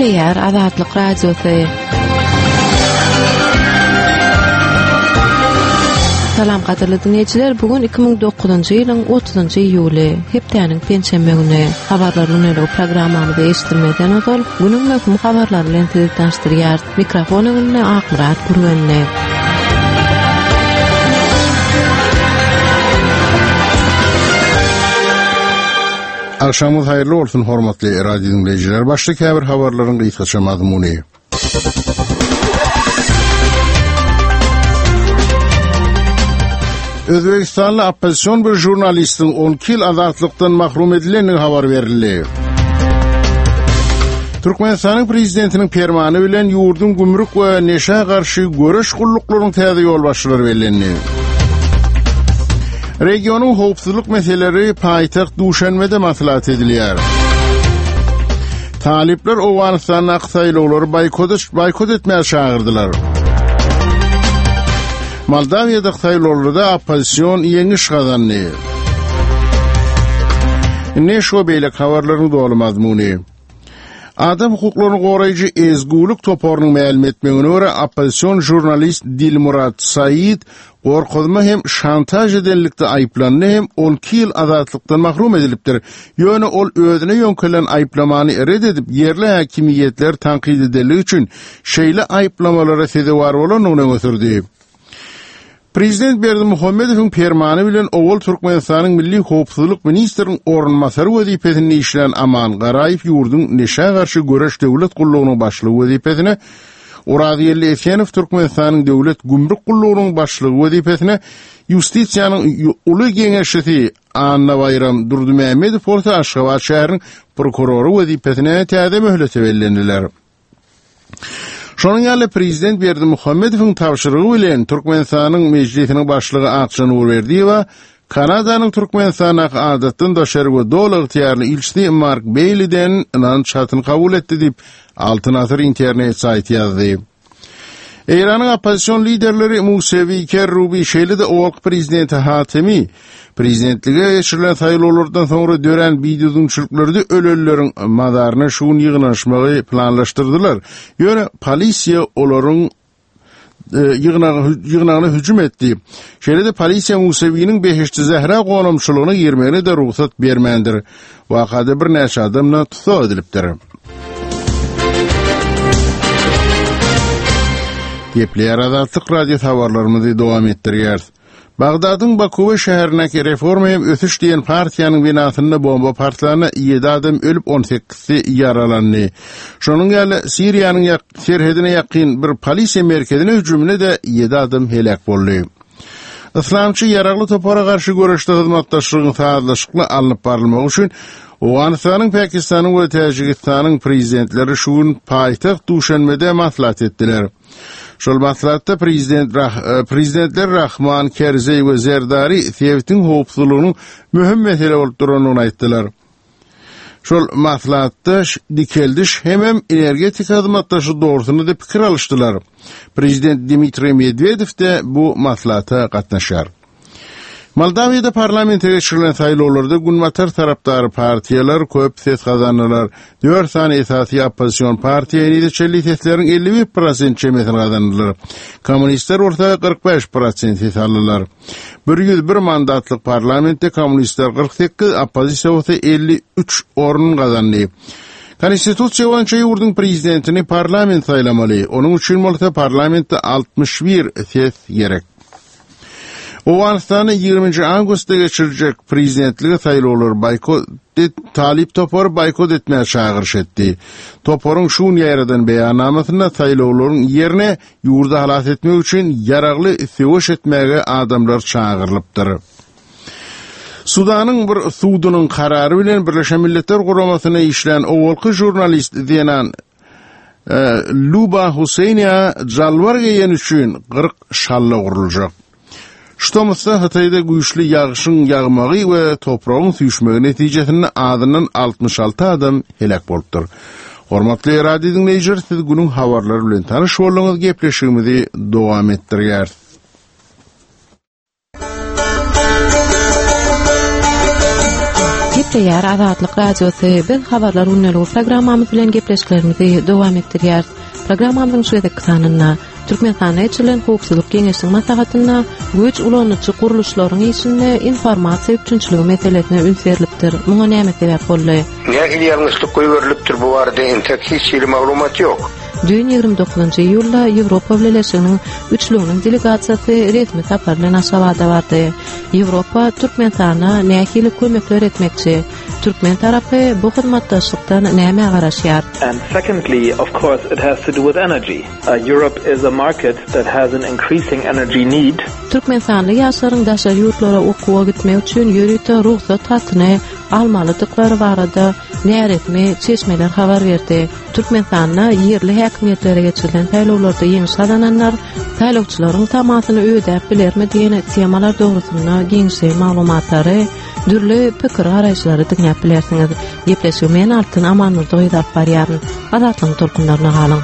Gepleýär Azatlyk Radiosy. Salam gaderli dinleyijiler, bugün 2009-njy ýylyň 30-njy iýuly, hepdeniň penşembe güni. Habarlaryň öňe programmamyzy eşitdirmeden ozal, günüň möhüm habarlary bilen sizi tanıştyrýar. Mikrofonyny Akmurat Gurgenle. Akşamyz haýyrly bolsun hormatly radio dinleyijiler. Başlyk habar habarlaryň gysgaça mazmuny. Özbekistanly opposision bir jurnalistiň 12 ýyl azatlykdan mahrum edileni habar berildi. Türkmenistanyň prezidentiniň fermany bilen ýurdun gümrük we neşe garşy göreş gullyklaryň täze ýol başlary bellendi. Regionun howpsuzlyk meseleleri paýtagt Duşanbede maslahat edilýär. Talipler Owganystanyň aksaýlawlary boykot etmäge çağırdylar. Moldawiýada aksaýlawlarda opposision ýeňiş gazandy. Neşo beýle habarlaryň dolu mazmuny. Adam hukuklaryny goraýjy ezgulyk toporunyň ma'lum etmegine görä opposision jurnalist Dilmurat Said gorkuzma hem şantaj edenlikde aýplandy hem 12 ýyl azatlykdan mahrum edilipdir. Ýöne ol özüne ýönkelen aýplamany red edip yerli hakimiýetler tanqid ediligi üçin şeýle aýplamalara sezewar bolanyny öňe Prezident Berdimuhammedowyň fermany bilen owal Türkmenistanyň milli howpsuzlyk ministriniň ornmasary wezipesini işlen Aman Garaýew ýurdun neşe garşy göreş döwlet gullugynyň başlygy wezipesine, Uradyýeli Esenow Türkmenistanyň döwlet gümrük gullugynyň başlygy wezipesine, Ýustisiýanyň uly geňeşçisi Anna Bayram Durdumämedow bolsa Aşgabat şäheriniň prokurory wezipesine täze möhlet berildiler. Şonuň ýaly prezident Berdimuhammedowyň tapşyrygy bilen Türkmenistanyň mejlisiniň başlygy Akşan Urberdiýewa Kanadanyň Türkmenistana adatdan daşary dol ygtyýarly ilçisi Mark Bailey'den anan çatyn kabul etdi diýip Altyn Asr internet saýty ýazdy. Iranyň opposision liderleri Musavi Kerrubi şeýle-de owal prezidenti Hatemi prezidentlige geçirilen saýlawlardan soňra dören bidiýoçylyklarda ölelleriň mazaryna şuun ýygnaşmagy planlaşdyrdylar. Ýöne polisiýa olaryň ýygnagyna hüjüm etdi. Şeýle-de polisiýa Musaviýiniň beheşçi Zehra gonamçylygyna girmegine de ruhsat bermendir. Wakada bir näçe adamlar tutsak edilipdir. Gepleýär Azatlyk radio habarlarymyzy dowam etdirýär. Bagdadyň Bakuwe şäherindäki reforma hem ösüş diýen partiýanyň binasyna bomba partlaryna 7 adam ölüp 18-si ýaralandy. Şonuň ýaly Siriýanyň serhedine ýakyn bir polisiýa merkezine hüjümine de 7 adam helak boldy. Islamçy ýaragly topara garşy göreşde hyzmatdaşlygyny taýdanlaşykly alınıp barylmagy üçin Owganystanyň, Pakistanyň we Täjikistanyň prezidentleri şuun paýtagt Duşanbede maslahat etdiler. Şol maslahatda prezidentler Rahman, Kerzey we Zerdari Sewitiň howpsuzlygynyň möhüm mesele bolup duranyny aýtdylar. Şol maslahatda dikeldiş hem energetik hyzmatdaşy dogrusyny da pikir alışdylar. Prezident Dmitri Medvedew de bu maslahata gatnaşar. Moldawiýada parlamentge geçirilen saýlawlarda günbatar tarapdary partiýalar köp ses gazandylar. 4 sany esasy opposision partiýa ýeňçilik sesleriň 51% çemesini gazandylar. Kommunistler ortaga 45% ses aldylar. 101 mandatlyk parlamentde kommunistler 48, oppozisiýa 53 orun gazandy. Konstitusiýa boýunça ýurdun prezidentini parlament saýlamaly. Onuň üçin bolsa parlamentde 61 ses gerek. Owganystany 20 awgustda geçirecek prezidentligi saýlawlary Talip Topor boykot etmäge çağırış etdi. Toporun şuun ýaradan beýannamasyna saýlawlaryň ýerine ýurda halat etmek üçin ýaragly söwüş etmäge adamlar çağırlypdyr. Sudanyň bir sudunyň karary bilen Birleşen Milletler Guramasyna işlen owalky jurnalist diýen Luba Husseiniýa jalwar geýen üçin 40 şalla guruljak. Ştomysa Hataýda güýçli ýağışyň ýagmagy we toprağyň süýşmegi netijesinde adynyň 66 adam helak bolupdyr. Hormatly radio dinleyijiler, siz günüň habarlary bilen tanyş bolýaňyz, gepleşigimizi dowam etdirýär. Ýer Azatlyk Radiosy biz habarlar unneligi programmamyz bilen gepleşiklerimizi dowam etdirýär. Programmamyzyň şu edeki sanyna Türkmenistana içilen howpsuzlyk geňeşiniň maslahatyna göç ulanyjy guruluşlaryň içinde informasiýa üçinçiligi meselesine ün berilipdir. Muňa näme sebäp boldy? Nähili ýalňyşlyk goýberilipdir bu barada entek hiç maglumat ýok. Dün 29 ýylda Ýewropa Birleşiginiň üçlüğiniň delegasiýasy resmi sapar bilen Aşgabatda bardy. Ýewropa Türkmenistana nähili kömekler etmekçi. Türkmen tarapy bu hyzmatdaşlykdan näme garaşýar? And secondly, of course, it has to do with energy. Europe is a market that has an increasing energy need. Türkmenistanda ýaşlaryň daşary ýurtlara okuwa gitmek üçin ýürüte ruhsat hakyny almalydyklary barada näretme çeşmeler habar berdi. Türkmenistanda ýerli häkimiýetlere geçirilen taýlawlarda ýeňiş alananlar taýlawçylaryň tamasyny ödäp bilermi diýen temalar dogrusynda giňişe maglumatlary, dürli pikir garaşlary dinläp bilersiňiz. Ýepleşigmen altyn Aman Nurdoý dap barýar. Azatlyň tolkunlaryna galyň.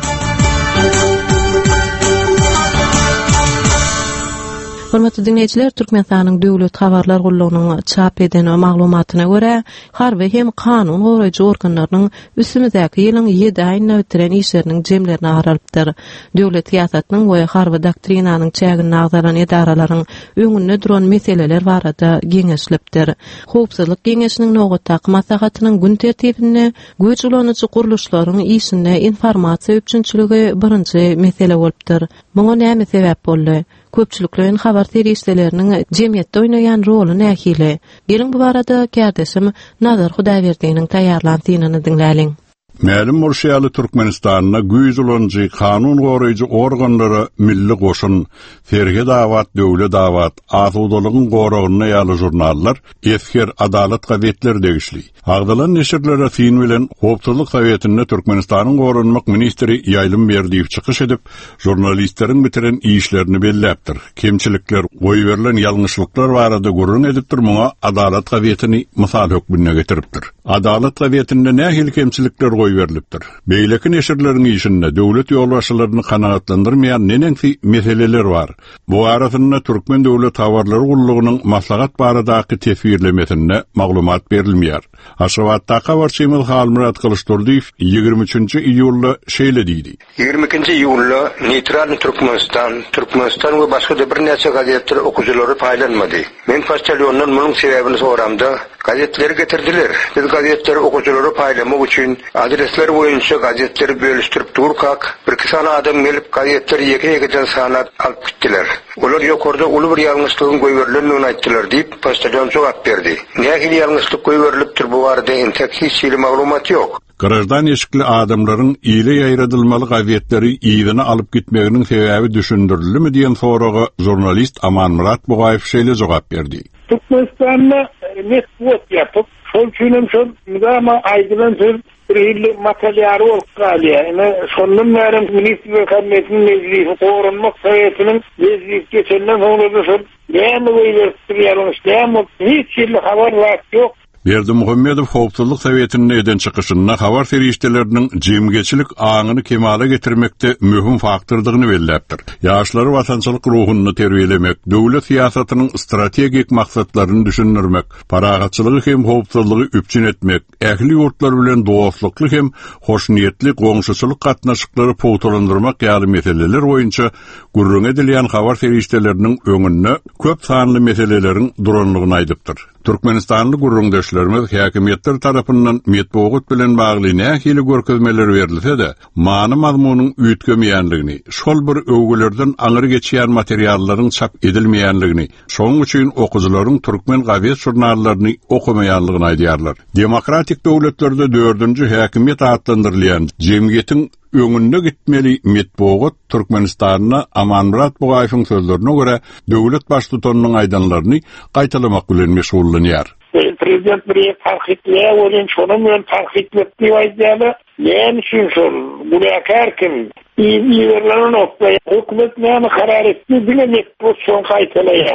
Hormatly dinleyijiler, Türkmenistanyň döwlet habarlar gullugynyň çap eden maglumatyna görä, harby hem kanun goraýjy organlarynyň üstümizdäki ýylyň 7 aýyna bitiren işleriniň jemlerini garalypdyr. Döwlet siýasatynyň we harby doktrinanyň çägini agzaran edaralaryň öňünde duran meseleler barada geňeşlipdir. Howpsuzlyk geňeşiniň nowgatdaky maslahatynyň gün tertibine göç ulanyjy guruluşlaryň işinde informasiýa üçinçiligi birinji mesele bolupdyr. Muňa näme sebäp boldy? Köpçüliklerin habar terişlerinin cemiyette oynayan rolu nähili? Gelin bu barada kärdeşim Nazar Hudaýberdiňiň taýýarlan synanyny dinläliň. Mälim Murşiýaly Türkmenistanyna güýz ulanjy kanun goraýjy organlara milli goşun, Ferhe dawat, döwlet dawat, azudalygyň goragyna ýaly jurnallar, Efker adalet gazetleri degişli. Agdalan neşirlere fin bilen howpsuzlyk soветinde Türkmenistanyň goranmak ministri ýaýlym berdiýip çykyş edip, jurnalistleriň bitiren işlerini belläpdir. Kemçilikler, goýberilen ýalňyşlyklar barada gurrun edipdir, muňa adalet gazetini mysal hökmüne getiripdir. Adalet gazetinde nähili kemçilikler goýberilipdir. Beýleki neşirleriň işinde döwlet ýolbaşçylaryny kanagatlandyrmaýan nenenki meseleler bar. Bu arasynda Türkmen döwlet habarlary gullugynyň maslahat baradaky tefsirlemesine maglumat berilmeýär. Aşgabatda habarçymyz Halmurat Kılıçdarow 23-nji iýulda şeýle diýdi. 22-nji iýulda Neytral Türkmenistan we başga da bir näçe gazetler okuwçylary paýlanmady. Men paçalyondan munyň sebäbini soramda, gazetleri getirdiler. Biz gazetleri okuwçylary paýlamak üçin adresler boýunça gazetleri bölüşdirip durkak, bir-iki sana adam gelip gazetleri ýeke-ýekeden sanap alyp gitdiler. Olar ýokarda uly bir ýalňyşlygyň goýberilýändigini aýtdylar diýip paçalyon jogap berdi. Nähili ýalňyşlyk goýberilipdir bu barada entek hiç maglumat ýok. Garajdan eşikli adamlaryň ýyle ýaýradylmaly gazetleri ýygyna alyp gitmeginiň sebäbi düşündirilmi diýen soraga jurnalist Aman Murat Bugaýew şeýle jogap berdi. Türkmenistanda network ýatyp, şol üçin şol nizama aýdylan bir materiýal bolýar. Ene şondan bäri ministrlik kabinetiniň meclisi gorunmak soýetynyň meclis geçenden soňra şol näme goýberýär, näme hiç ýerli habar ýok. Berdi Muhammedow howpsuzlyk soветinde eden çykyşynda habar ferişteleriniň jemgeçilik aňyny kemale getirmekde möhüm faktordygyny belläpdir. Ýaşlary watançylyk ruhuny terbiýelemek, döwlet siýasatynyň strategik maksatlaryny düşündirmek, paragatçylygy hem howpsuzlygy üpçün etmek, ähli ýurtlar bilen dostlukly hem hoşniýetli goňşuçylyk gatnaşyklary powtalandyrmak ýaly meseleler boýunça gurrun edilýän habar ferişteleriniň öňünde köp sanly meseleleriň duranlygyny aýdypdyr. Türkmenistanly gurrundaşlarymyz häkimiýetler tarapyndan metbuat bilen bagly nähili görkezmeler berilse-de, many mazmunyň üýtgemeýänligini, şol bir öwgülerden aňyry geçýän materiallaryň çap edilmeýänligini, şoň üçin okuwçylaryň türkmen gazet jurnallaryny okumaýanlygyny aýdýarlar. Demokratik döwletlerde 4-nji häkimiýet adlandyrylýan jemgyýetiň öňünde gitmeli metbuat Türkmenistanyna Aman Murat Bugaýewiň sözlerine görä döwlet başlygynyň aýdanlaryny gaýtalamak bilen meşgullanýar. Prezident bir tahkikliğe olan şunun ön tahkiklettiği vaziyada yani şun bulakarken iyi verilen noktaya hükümet neyini karar etti bilemek pozisyon kayıtılaya.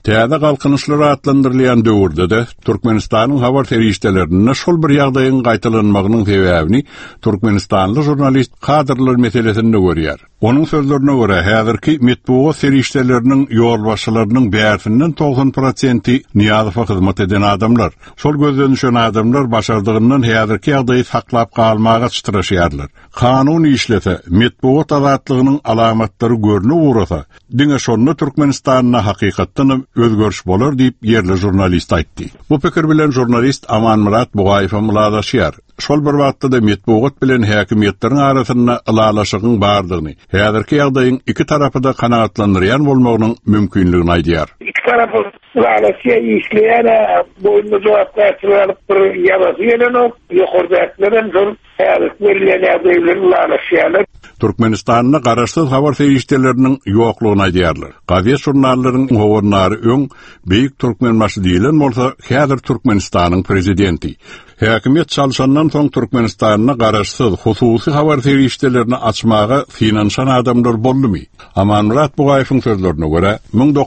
Täze galkynışlary atlandyrylýan döwürde de Türkmenistanyň habar terişdelerine şol bir ýagdaýyň gaýtalanmagynyň sebäbini Türkmenistanly jurnalist kadrlar meselesinde görýär. Onun sözlerine göre häzirki metbuat terişdeleriniň ýol başçylarynyň bärinden 90% Niýazowa hyzmat eden adamlar. Şol gözden düşen adamlar başardygyndan häzirki ýagdaýy saklap galmaga çytraşýarlar. Kanun işlese, metbuat azatlygynyň alamatlary görünip urasa, diňe şonu Türkmenistanyna hakykatdan özgörüş bolar diýip yerli jurnalist aýtdy. Bu pikir bilen jurnalist Aman Murat Bugaýew mulazaşýar. Şol bir wagtda da metbuat bilen häkimetleriň arasynda ylalaşygyň bardygyny, häzirki ýagdaýyň iki tarapy da kanagatlandyrýan bolmagynyň mümkinligini aýdýar. İki tarapy ylalaşýa işleýän boýunda jogap berýär bir ýabazy ýelen ýokurdaklaryň şol häzirki berilen ýagdaýlar ylalaşýarlar. Türkmenistanyň garaşsyz habar terişdeleriniň ýoklugyny aýdýarlar. Gazet jurnallaryň howunlary öň beýik türkmenmaşy diýilen bolsa, häzir Türkmenistanyň prezidenti. Häkimet çalşandan soň Türkmenistanyna garaşsyz hususy habar terişdelerini açmaga finansiýan adamlar boldymy? Aman Murat Bugaýewiň sözlerine görä,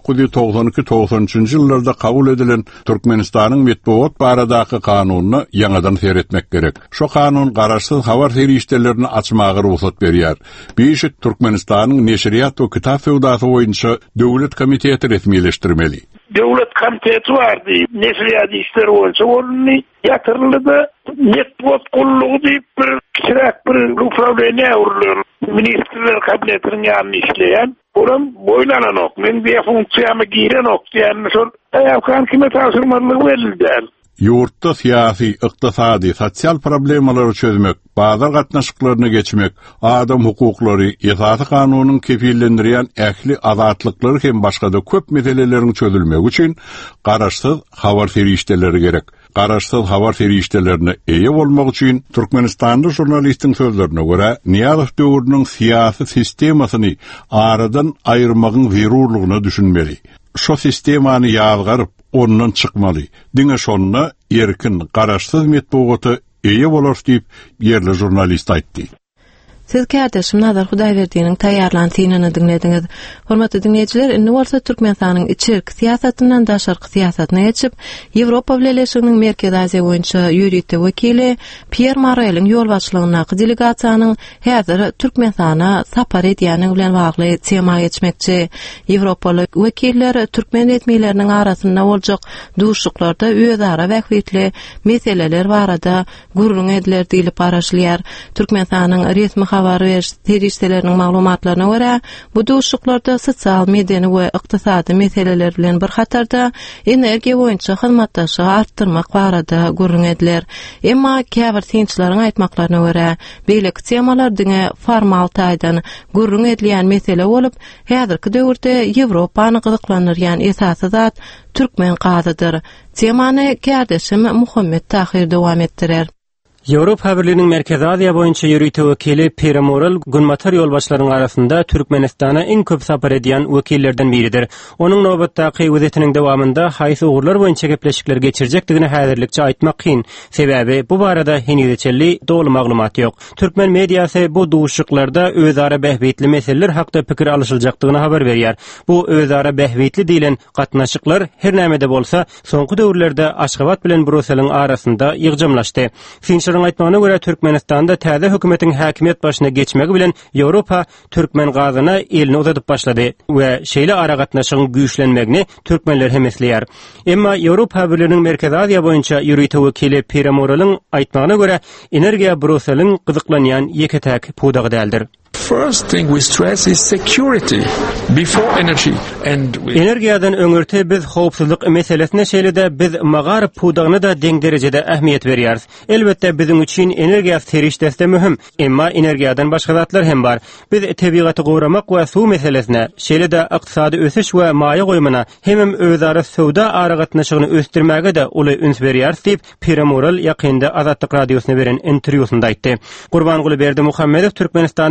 1992-93 ýyllarda kabul edilen Türkmenistanyň metbuat baradaky kanunyny ýangadan seretmek gerek. Şo kanun garaşsyz habar terişdelerini açmaga ruhsat berýär. Beýşik Türkmenistanyň neşriýat we kitap sowdasy boýunça döwlet komiteti resmileşdirmeli. Devlet komiteti vardı. Neşriyat işleri boyunca onu yatırıldı. Metbuat kulluğu deyip bir kişirak bir upravleniye uğurluyor. Ministerler kabinetinin yanını işleyen. Oran boylanan ok. Men bir funksiyamı giren ok. Yani sonra ayakkan kime tasırmalığı verildi. Ýurtda siyasi, ykdysady, sosial problemleri çözmek, bazar gatnaşyklaryny geçmek, adam hukuklary, esasy kanunyň kefillendirýän ähli azatlykları hem başga da köp meseleleriň çözülmegi üçin garaşsyz habar terişdeleri gerek. Garaşsyz habar terişdelerini eýe bolmak üçin Türkmenistanly jurnalistiň sözlerine görä, Niýazow döwrüniň siyasi sistemasyny aradan aýyrmagyň zerurlygyny düşünmeli. Şo sistemany ýazgaryp ondan çykmaly. Diňe şonuna erkin, garaşsyz metbuaty eýe bolar diýip yerli jurnalist aýtdy. Siz kardeşim Nazar Hudaýberdiňiň taýýarlanýanyny dinlediňiz. Hormatly dinleýijiler, indi bolsa Türkmenistanyň içerki siýasatyndan daşarky siýasatyna geçip, Ýewropa Birleşiginiň Merkez Aziýa boýunça ýürüýte wekili Pierre Morel'in ýolbaşçylygyna delegasiýanyň häzir Türkmenistana sapar edýäni bilen bagly tema geçmekçi. Ýewropaly wekiller türkmen etmeýleriniň arasynda boljak duşluklarda özara wägtli meseleler barada gurrun ediler diýilip araşdyrýar. Türkmenistanyň resmi habar terişdeleriniň maglumatlaryna görä, bu duşluklarda sosial mediýany we ykdysady meseleler bilen bir hatarda energiýa boýunça hyzmatdaşygy artdyrmak barada gurrun ediler. Emma käbir synçylaryň aýtmaklaryna görä, beýleki temalar diňe formal taýdan gurrun edilýän mesele bolup, häzirki döwürde Ýewropany gyzyklandyrýan esasy zat türkmen gazydyr. Temany kardeşim Muhammed Tahir dowam etdirer. Ýewropa Birliginiň Merkez Aziýa boýunça ýürüýte wekili Pierre Morel günmatar ýolbaşçylaryň arasynda Türkmenistana iň köp sapar edýän wekillerden biridir. Onuň nowbatdaky wezetining dowamında haýsy ugurlar boýunça gepleşikler geçirjekdigini häzirlikçe aýtmak kyn. Sebäbi bu barada henideçelli dogry maglumat ýok. Türkmen mediýasy bu duşluklarda özara behbetli meseleler hakda pikir alışyljakdygyny habar berýär. Bu özara behbetli diýilen gatnaşyklar her näme de bolsa soňky döwürlerde Aşgabat bilen Brüsseliň arasynda ýygjamlaşdy. Şonuň aýtmagyna görä Türkmenistanda täze hökümetiň häkimet başyna geçmegi bilen Ýewropa türkmen gazyna elini uzatyp başlady we şeýle ara gatnaşygyň güýçlenmegini türkmenler hem esleýär. Emma Ýewropa Birliginiň Merkez Aziýa boýunça ýürüýte wekili Pierre Morel'in aýtmagyna görä energiýa Brüsseliň gyzyklanýan ýeketäk pudagy däldir. First thing we stress is security before energy and energiýadan öňürte biz howpsuzlyk meselesine şeýlede biz magaryp pudagyna da deň derejede ähmiýet berýäris. Elbetde biziň üçin energiýa terişdesi mühim, emma energiýadan başga zatlar hem bar. Biz tebigaty gowramak we suw meselesine, şeýlede ykdysady ösüş we maýa goýmana hem özara sowda ara gatnaşygyny ösdirmäge de uly üns berýär diýip Pierre Morel ýakynda Azatlyk radiosyna beren interwýusynda aýtdy. Gurbanguli Berdi Muhammedow Türkmenistanyň prezidenti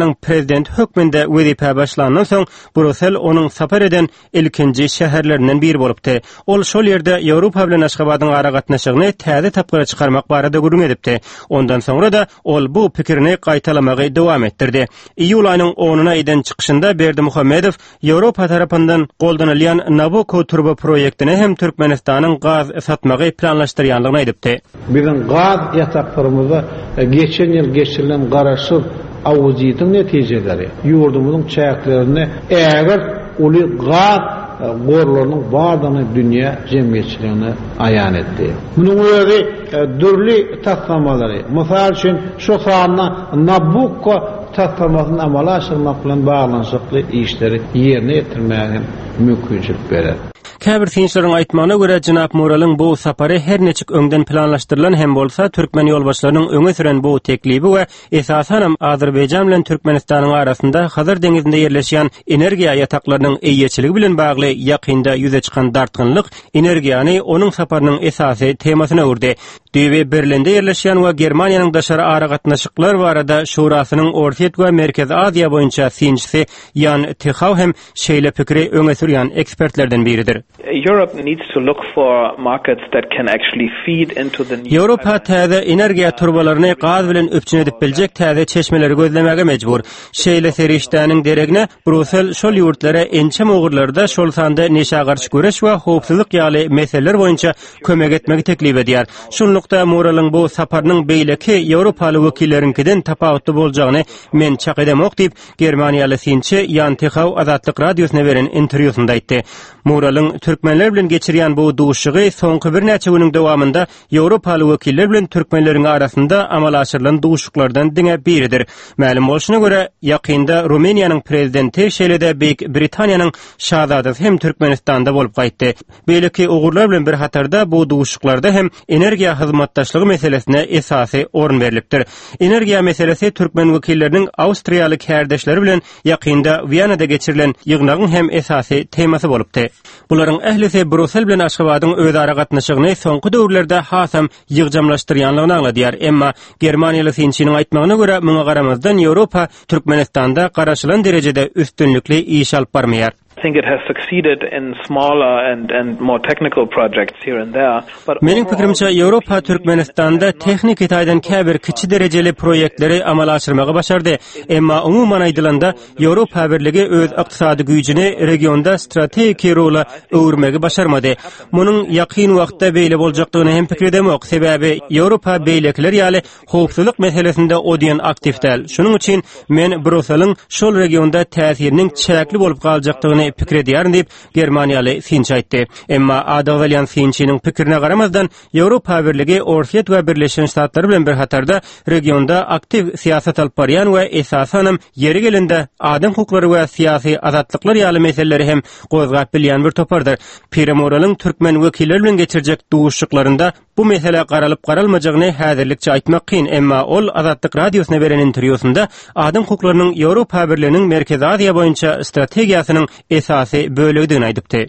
prezident hökmünde wezipe başlandan soň Brüssel onuň sapar eden ilkinji şäherlerinden biri bolupdy. Ol şol ýerde Ýewropa bilen Aşgabatyň ara gatnaşygyny täze tapgyra çykarmak barada gürrüň edipdi. Ondan soňra da ol bu pikirini gaýtalamagy dowam etdirdi. İýul aýynyň 10-na eden çykyşynda Berdi Muhammedow Ýewropa tarapyndan goldanylýan Nabucco turbo proýektine hem Türkmenistanyň gaz satmagy planlaşdyrýanlygyny aýdypdy. Bizim gaz ýataklarymyzda geçen ýyl geçirilen garaşsyz awuzydyň netijeleri ýurdumyzyň çäklerini äger uly gaz gorlarynyň bardyny dünýä jemgyýetçiligine aýan etdi. Munyň öňe dürli taslamalary, mysal üçin şu sahna Nabucco taslamasyny amala aşyrmak bilen baglanyşykly işleri ýerine ýetirmäge mümkinçilik berer. Käbir tinçleriň aýtmagyna görä Jynap Moralyň bu sapary her neçik öňden planlaşdyrylan hem bolsa türkmen ýolbaşlarynyň öňe süren bu teklibi we esasen Azerbaýjan bilen Türkmenistanyň arasynda Hazar deňizinde ýerleşýän energiýa ýataklarynyň eýeçiligi bilen bagly ýakynda ýüze çykan dartgynlyk energiýany onuň saparynyň esasy temasyna urdy. Düýbe Berlinde ýerleşýän we Germaniýanyň daşary ara gatnaşyklar barada şurasynyň Orta we Merkez Aziýa boýunça sinçisi Jan Tichau hem şeýle pikiri öňe sürýän ekspertlerden biridir. Europe needs to look for markets that can actually feed into the new. Ýewropa täze energiýa turbalaryny gaz bilen öpçün edip biljek täze çeşmeleri gözlemäge mejbur. Şeýle serişdäniň deregine Brüssel şol ýurtlara ençe mogurlarda şol sanda neşe garşy göreş we howpsuzlyk ýaly meseleler boýunça kömek etmegi teklip edýär. Şunlukda Moralyň bu saparynyň beýleki Ýewropaly wekilleriňkinden tapawutly boljagyny men çak edemok diýip Germaniýaly sinçi Jan Tichau Azatlyk radiosyna beren interwýusynda aýtdy. Moralyň türkmenler bilen geçirýän bu duşugy soňky bir näçe güniň dowamında Ýewropaly wekiller bilen türkmenleriň arasynda amala aşyrylan duşuklardan diňe biridir. Ma'lum bolşuna görä ýakynda Rumeniýanyň prezidenti şeýle-de Büyük Britaniýanyň şahzadasy hem Türkmenistanda bolup gaýtdy. Beýleki ugurlar bilen bir hatarda bu duşuklarda hem energiýa hyzmatdaşlygy meselesine esasy orun berilipdir. Energiýa meselesi türkmen wekilleriniň Awstriýaly kärdeşleri bilen ýakynda Wienada geçirilen ýygnagyň hem esasy temasy bolupdy. Bularyň ählisi Brüssel bilen Aşgabatyň özara gatnaşygyny soňky döwürlerde hasam ýygjamlaşdyrýanlygyny anladýar. Emma Germaniýaly sinçiniň aýtmagyna görä muňa garamazdan Ýewropa Türkmenistanda garaşylan derejede üstünlikli iş alyp barmaýar. I think it has succeeded in smaller and more technical projects here and there. Meniň pikirimçe Ýewropa Türkmenistanda tehnik etaýdan käbir kiçi derejeli proýektleri amala aşyrmagy başardy. Emma umumyň aýdylanda Ýewropa Birligi öz ykdysady güýjini regionda strategik rola öwürmegi başarmady. Munyň ýakyn wagtda beýle boljakdygyny hem pikir edemok. Sebäbi Ýewropa beýlekleri ýaly howpsuzlyk meselesinde odiýan aktiv däl. Şunuň üçin men Brüsseliň şol regionda täsiriniň çäkli bolup galjakdygyny pikir edýär diýip Germaniýaly sinçi aýtdy. Emma Adawalyan sinçiniň pikirine garamazdan Ýewropa Birligi Orta we Birleşen Ştatlar bilen bir hatarda regionda aktiv siýasat alyp barýan we esasen ýeri gelende adam hukuklary we siýasy azatlyklar ýaly meseleleri hem gozgap bilýän bir topardyr. Pir Moralyň türkmen wekilleri bilen geçirjek duşuklarynda bu mesele garalyp garalmajagyny häzirlikçe aýtmak kyn. Emma ol Azatlyk radiosyna beren interwýusynda adam hukuklarynyň Ýewropa Birliginiň Merkez Aziýa boýunça strategiýasynyň esasy bölegdigini aýdypdy.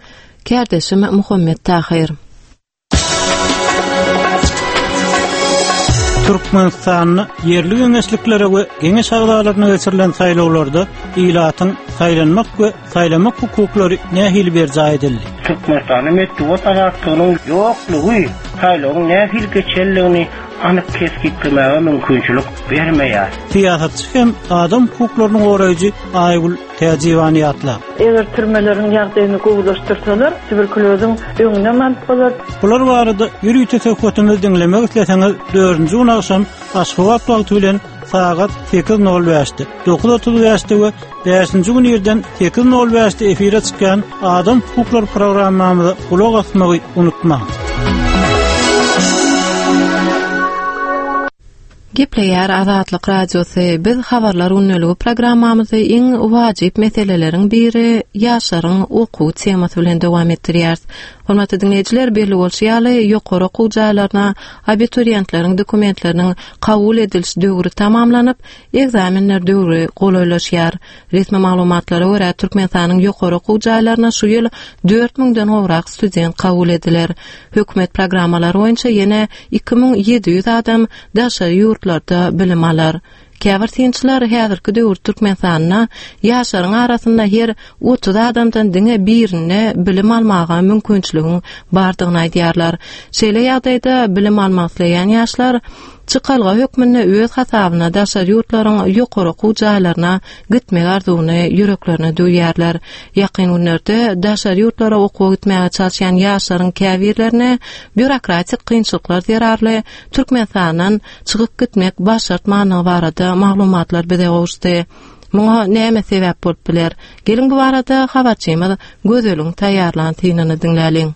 Kärdeşim Muhammed Tahir. Türkmenistanyň yerli öňeşliklere we geňeş agdalaryna geçirilen saýlawlarda ilatyň saýlanmak we saýlamak hukuklary nähili berja edildi. Türkmenistanyň metduat aýatlygynyň ýoklugy saýlawyň nähili geçerligini anyk keskitdirmäge mümkinçilik bermeýär. Siýasatçy hem adam hukuklaryny goraýjy Aýgul Täjewani atla. Eger türmeleriň ýagdaýyny gowlaşdyrsalar, tuberkulozun öňüne mantyk bolar. Bular barada ýürüýte söhbetimizi dinlemek isleseňiz 4-nji gün akşam Aşgabat wagty bilen saat 8:05'de 9:35'de we 5-nji gün ýerden 8:05'de efire çykan adam hukuklar programmamyza kulak asmagy unutmaň. Gepleýär Azatlyk radiosy. Biz habarlar unneligi programmamyzy iň wajyp meseleleriň biri ýaşlaryň okuw temasy bilen dowam etdirýär. Hormatly dinleýijiler, belli bolýaly ýokary okuw jaýlaryna abituriýentleriň dokumentleriniň kabul edilýäş döwri tamamlanyp, egzaminler döwri golaýlaşýar. Resmi maglumatlara görä Türkmenistanyň ýokary okuw jaýlaryna şu ýyl 4000-den gowrak student kabul ediler. Hökümet programmalary boýunça ýene 2700 adam daşary ýurtlarda bilim alar. Käbir tynçylar häzirki döwür Türkmenistanyna ýaşlaryň arasynda her 30 adamdan diňe birine bilim almaga mümkinçiligi bardygyny aýdýarlar. Şeýle ýagdaýda bilim almak isleýän ýaşlar çykalga hökmünde öz hasabyna daşar ýurtlaryň ýokary gujaýlaryna gitmek arzuwyny ýüreklerine döýýärler. Ýakyn günlerde daşar ýurtlara okuwa gitmäge çalışan ýaşlaryň käbirlerine bürokratik kynçylyklar zerarly Türkmenistanyň çykyp gitmek başartmanyny barada maglumatlar bede gowuşdy. Muňa näme sebäp bolup biler? Gelin bu barada habarçymyz Gözeliň taýýarlanýanyny dinläliň.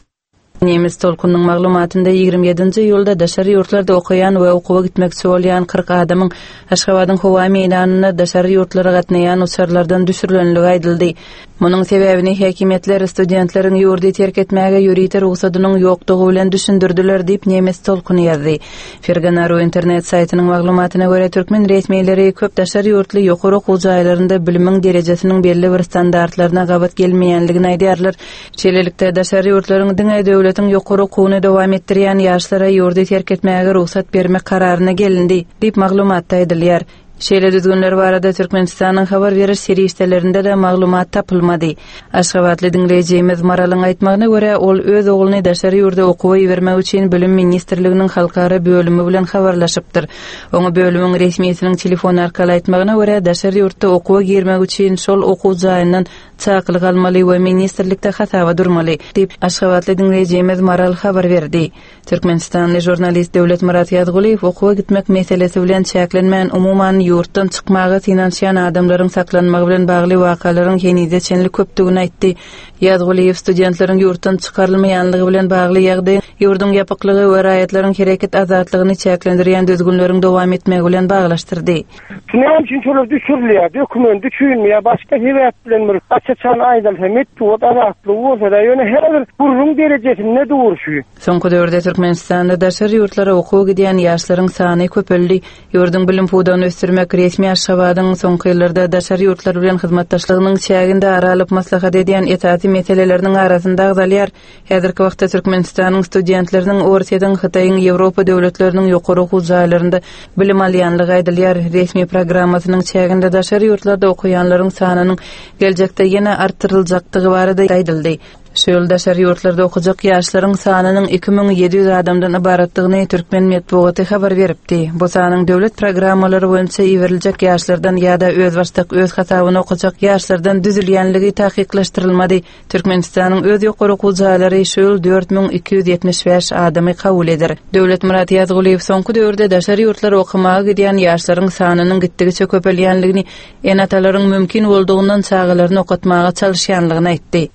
Nemis tolkunyň maglumatynda 27-nji ýylda daşary ýurtlarda okuyan we okuwa gitmekçi bolýan 40 adamyň Aşgabatyň Howa meýdanyna daşary ýurtlara gatnaýan uçarlardan düşürilenligi aýdyldy. Munyň sebäbini häkimetler studentleriň ýurdy terk etmäge ýürüýte ruhsatynyň ýokdugy bilen düşündirdiler diýip Nemis tolkuny ýazdy. Fergana.ru internet saýtynyň maglumatyna görä türkmen resmiýetleri köp daşary ýurtly ýokary okuw jaýlarynda bilimiň derejesiniň belli bir standartlaryna gabat gelmeýänligini aýdýarlar. Şeýlelikde daşary ýurtlaryň diňe döwletiň ýokary okuwyny dowam etdirýän ýaşlara ýurdy terk etmäge ruhsat bermek kararyna gelindi diýip maglumatda aýdylýar. Şeýle düzgünler barada Türkmenistanyň habar beriş serişdelerinde de maglumat tapylmady. Aşgabatly dinleýijimiz Maralyň aýtmagyna görä ol öz ogulyny daşary ýurda okuwa ýermek üçin Bilim Ministrliginiň halkara bölümi bilen habarlaşypdyr. Oňa bölümiň resmiýetiniň telefon arkaly aýtmagyna görä daşary ýurtda okuwa girmek üçin şol okuw jaýyndan çaklyk almaly we ministrlikde hasaba durmaly diýip Aşgabatly dinleýijimiz Maral habar berdi. Türkmenistanly jurnalist Döwlet Murat Ýazguliýew okuwa gitmek meselesi bilen çäklenmän umuman ýurtdan çykmagy finansiýan adamlaryň saklanmagy bilen bagly wakalaryň henide çenli köpdigini aýtdy. Ýazguliýew studentleriň ýurtdan çykarylmaýanlygy bilen bagly ýagdaý ýurdun ýapyklygy we raýatlaryň hereket azatlygyny çäklendirýän düzgünleriň dowam etmegi bilen baglaşdyrdy. Näme üçin şolar düşürilýär? Dokument düşürmýär, başga sebäp bilen bir açıçan aýdylsa metod azatly bolsa da ýöne her bir gurrun derejesinde durşy. Soňky döwürde Türkmenistanda daşary ýurtlara okuwa gidýän ýaşlaryň sany köpeldi. Ýurdun bilim puwdagyny ösdürmek resmi Aşgabatyň soňky ýyllarda daşary ýurtlar bilen hyzmatdaşlygynyň çäginde aralyp maslahat edýän etaty meseleleriniň arasynda agzalýar. Häzirki wagtda Türkmenistanyň studentleriniň Orsiýadan Hytaýyň Ýewropa döwletleriniň ýokary okuw jaýlarynda bilim alýanlygy aýdylýar. Resmi programmasynyň çäginde daşary ýurtlarda okuyanlaryň sanynyň geljekde ýene artyryljakdygy barada aýdyldy. Şol daşary ýurtlarda okujak ýaşlaryň sanynyň 2700 adamdan ibaratlygyny türkmen medeniýeti habar beripdi. Bu sanyň döwlet programmalary boýunça iwerilejek ýaşlardan ýa-da öz başlyk öz hasabyna okujak ýaşlardan düzülýänligi tahqiqlaşdyrylmady. Türkmenistanyň öz ýokary okuw jaýlary şol 4275 adamy kabul eder. Döwlet Murat Ýazguliýew soňky döwürde daşary ýurtlara okumaga gidýän ýaşlaryň sanynyň gitdigiçe köpelýänligini, enatalaryň mümkin boldugyny çağalaryny okutmaga çalışýanlygyny aýtdy.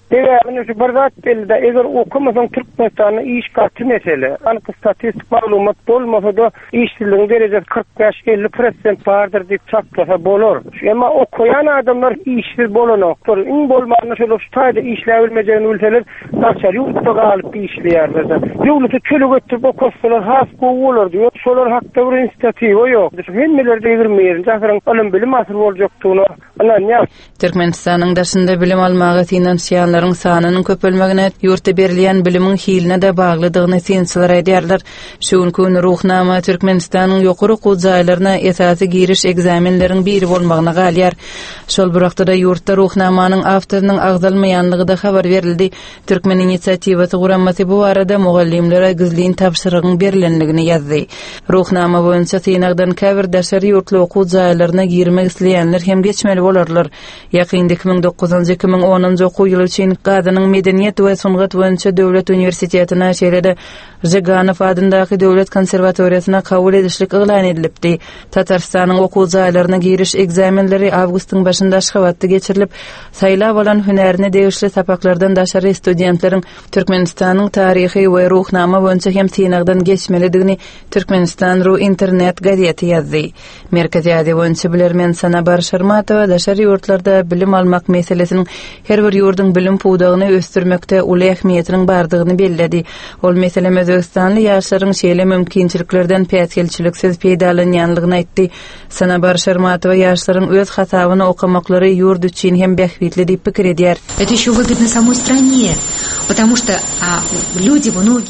Zat belli eger okumasan Türkmenistan'ın iş katı mesele. Anki statistik maglumat bolmasa da işçiliğin derecesi 45-50% vardır deyip çaklasa bolur. Ama okuyan adamlar işsiz bolanoktur. İn bolmanı şöyle ustayda işleyebilmeyeceğini ülkeler daşar yurtta kalıp bir işleyer mesela. Yurtta çölü götürüp okusalar haskı olur diyor. Şolar hakta bir inisiyatif yok. Hemmelerde girmeyerin. Zaten alın bilim asıl olacaktuğunu anlanyap. Türkmenistanyň daşynda bilim almagy finansiýanlaryň sanynyň köpelmegine ýurtda berilýän bilimiň hiline de baglydygyny sensler aýdýarlar. Şunkun ruhnama Türkmenistanyň ýokary okuw jaýlaryna esasy giriş egzaminleriň biri bolmagyna galýar. Şol bir wagtda ýurtda ruhnamanyň awtorynyň agzalmaýanlygy da habar berildi. Türkmen inisiýatiwasy guranmasy bu arada mugallimlere gizlin tapşyrygyň berilenligini ýazdy. Ruhnama boýunça synagdan käbir daşary ýurtly okuw jaýlaryna girmek isleýänler hem geçmeli bolarlar. Ýakynda 2009-2010 okuw ýyly üçin Gazynyň Medeniýet we Sungat boýunça döwlet universitetine şeýlede Jeganow adyndaky döwlet konserwatoriýasyna kabul edişlik ýylan edilipdi. Tatarstanyň okuw jaýlaryna giriş egzaminleri awgustyň başynda Aşgabatda geçirilip, saýlap bolan hünerini degişli sapaklardan daşary studentleriň Türkmenistanyň taryhy we ruhnama boýunça hem synagdan geçmelidigini Türkmenistan.ru internet gazeti ýazdy. Merkezi Aziýa boýunça bilermen Sanabar Şermatowa daşary ýurtlarda bilim almak meselesiniň her bir ýurdun bilim puwdagyny ösdürmekde uly ähmiýetiniň bardygyny belledi. Ol mesele Özbekistanly ýaşlaryň şeýle mümkinçiliklerden päsgelçiliksiz peýdalanýanlygyny aýtdy. Sanabar Şermatowa ýaşlaryň öz hasabyna okumaklary ýurt üçin hem bähwitli diýip pikir edýär. Это ещё выгодно самой стране, потому что люди многие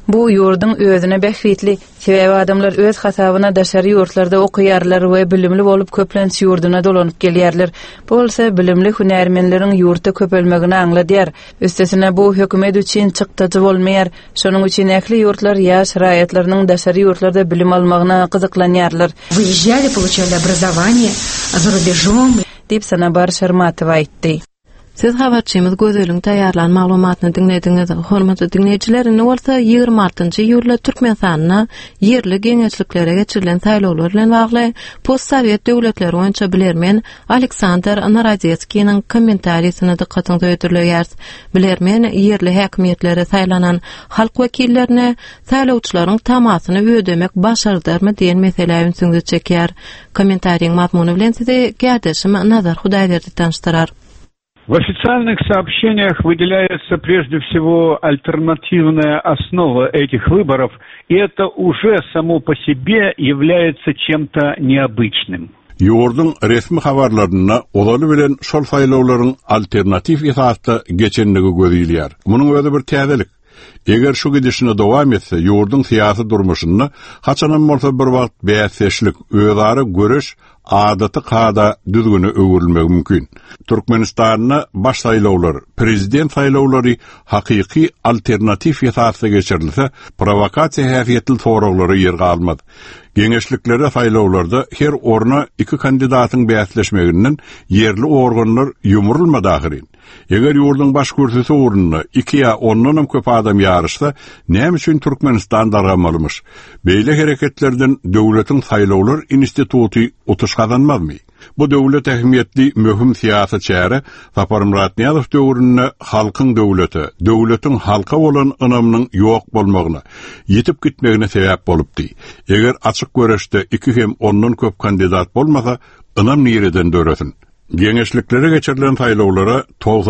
Bu yurdun özüne bähwitli, sebäbi adamlar öz hasabyna daşary ýurtlarda okuýarlar we bilimli bolup köplenç yurduna dolanyp gelýärler. Bolsa bilimli hünärmenleriň ýurtda köpelmegini aňladýar. Üstesine bu hökümet üçin çykdyjy bolmaýar. Şonuň üçin ähli ýurtlar ýaş raýatlarynyň daşary ýurtlarda bilim almagyna gyzyklanýarlar. Выезжали, получали образование за рубежом. Diýip Sanabar Şermatova aýtdy. Siz habarçymyz gözeliň taýýarlan maglumatyny dinlediňiz. Hormatly dinleýijiler, ne bolsa 26-njy ýylda Türkmenistanyna yerli geňeçliklere geçirilen saýlawlar bilen bagly postsovet döwletleri boýunça bilermen Aleksandr Narodetskiň kommentariýasyna dikkatyňizi öýdürýär. Bilermen yerli häkimetlere saýlanan halk wekillerine saýlawçylaryň tamasyny ödemek başardylarmy diýen mesele üstünde çekýär. Kommentariýaň mazmuny bilen sizi gärdeşim Nazar Hudaýberdi tanıştyrar. В официальных сообщениях выделяется прежде всего альтернативная основа этих выборов, и это уже само по себе является чем-то необычным. Ýurdun resmi habarlaryna olaly bilen şol saýlawlaryň alternativ ýa-da geçenligi gözýilýär. Munyň öňde bir täzelik. Eger şu gidişine dowam etse, ýurdun syýasy durmuşyny haçanam bolsa bir wagt bäsleşlik, özara görüş, adaty kada düzgünü öwürülmegi mümkin. Türkmenistanyna baş saýlawlar, prezident saýlawlary hakyky alternativ ýa-da geçirilse, provokasiýa häsiýetli soraglary ýerge almady. Geňeşliklere saýlawlarda her orna iki kandidatyň bäsleşmeginden yerli organlar ýumurulmady. Eger ýurdun baş kürsüsi ornuny 2 ýa ondan köp adam ýarışsa, näme üçin Türkmenistan daramalymış? Beýle hereketlerden döwletiň saýlawlar instituty utuş kazanmazmy? Bu döwlet ähmiýetli möhüm syýasat çäre Sapar Muratniýazow döwründe halkyň döwleti, döwletiň halka bolan ynamynyň ýok bolmagyna, ýetip gitmegine sebäp bolupdy. Eger açyk göreşde 2 hem ondan köp kandidat bolmasa, ynam nireden döresin. Geňeşliklere geçirilen saýlawlara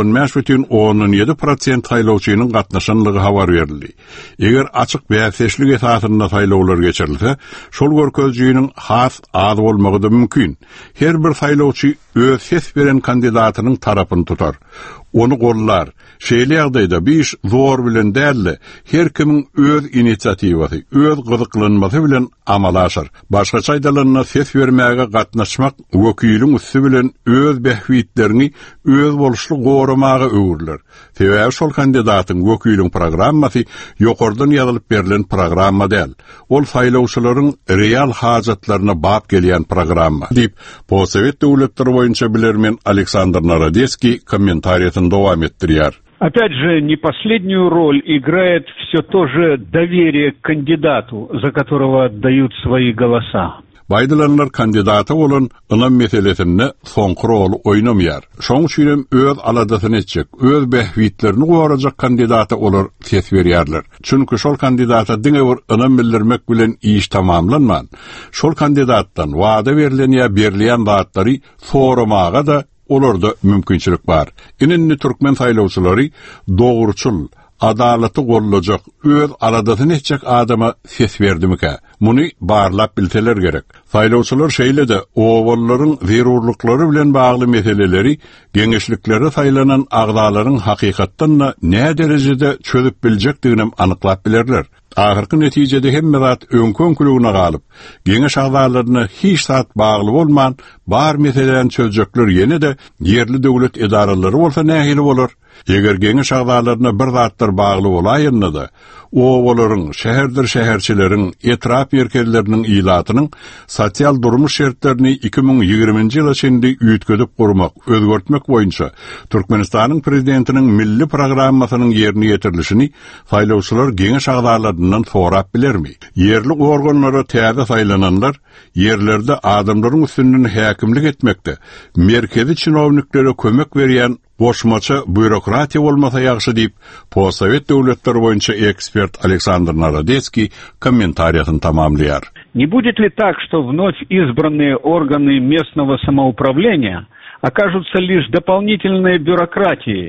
95,17% saýlawçynyň gatnaşanlygy habar berildi. Eger açyk bäsleşlik esasynda saýlawlar geçirilse, şol görkezjiginiň has az bolmagy da mümkin. Her bir saýlawçy öz ses beren kandidatynyň tarapyny tutar. Onu gollar. Şeýle ýagdaýda bir iş zor bilen däl, her kimiň öz inisiatiwasy, öz gyzyklanmasy bilen amalaşar. Başga çaýdalarına ses bermäge gatnaşmak wekiliň üstü bilen öz behwitlerini öz boluşly goramaga öwürler. Sebäbi şol kandidatyň wekiliň programmasy ýokardan ýazylyp berilen programma däl. Ol saýlawçylaryň real hajatlaryna bap gelýän programma. Diýip, postsovet döwletleri boýunça bilermen Aleksandr Narodetski kommentariýasyny dowam etdirýär. Опять же, не последнюю роль играет все то же доверие к кандидату, за которого отдают свои голоса. Baydylanlar kandidata bolan ynam meselesinde soňky rol oýnamýar. Şoň üçin öz aladasyny etjek, öz behwitlerini gorajak kandidata olar ses berýärler. Çünki şol kandidata diňe bir ynam bildirmek bilen iş tamamlanman. Şol kandidatdan wada berilen ýa berilýän wagtlary soramaga da olarda mümkinçilik bar. Inenni Türkmen saýlawçylary dogruçul, adalaty gollajak, öz aladasyny etjek adama ses berdimika. Muny barlap bilseler gerek. Saýlawçylar şeýle-de owallaryň zerurlyklary bilen bagly meseleleri geňeşliklere saýlanan agdalaryň hakykatdan ne derejede çözüp biljekdigini anyklap bilerler. Ahyrky netijede hemme zat öňkönkulügine galyp, geňeş agdalaryna hiç zat bagly bolman, bar meselelerini çözjekler ýene-de yerli döwlet edaralary bolsa nähili bolar. Eger geňeş agdalaryna bir zatlar bagly bolaýynda, owalaryň, şäherçileriň, etrap ýerkelleriniň ilatynyň sosial durmuş şertlerini 2020-nji ýyla çenди üýtgedip gurmak, özgertmek boýunça Türkmenistanyň prezidentiniň milli programmasynyň ýerine ýetirilişini saýlawçylar geňeş agdalaryndan sorap bilermi? Yerli organlara täze saýlananlar yerlerde adamlaryň üstünden häkimlik etmekde, merkezi çynowniklere kömek berýän boşmaça bürokratiya bolmasa ýaxşy diýip, postsovet döwletleri boýunça ekspert Aleksandr Narodetski kommentariýasyny tamamlaýar. Не будет ли так, что вновь избранные органы местного самоуправления окажутся лишь дополнительной бюрократией?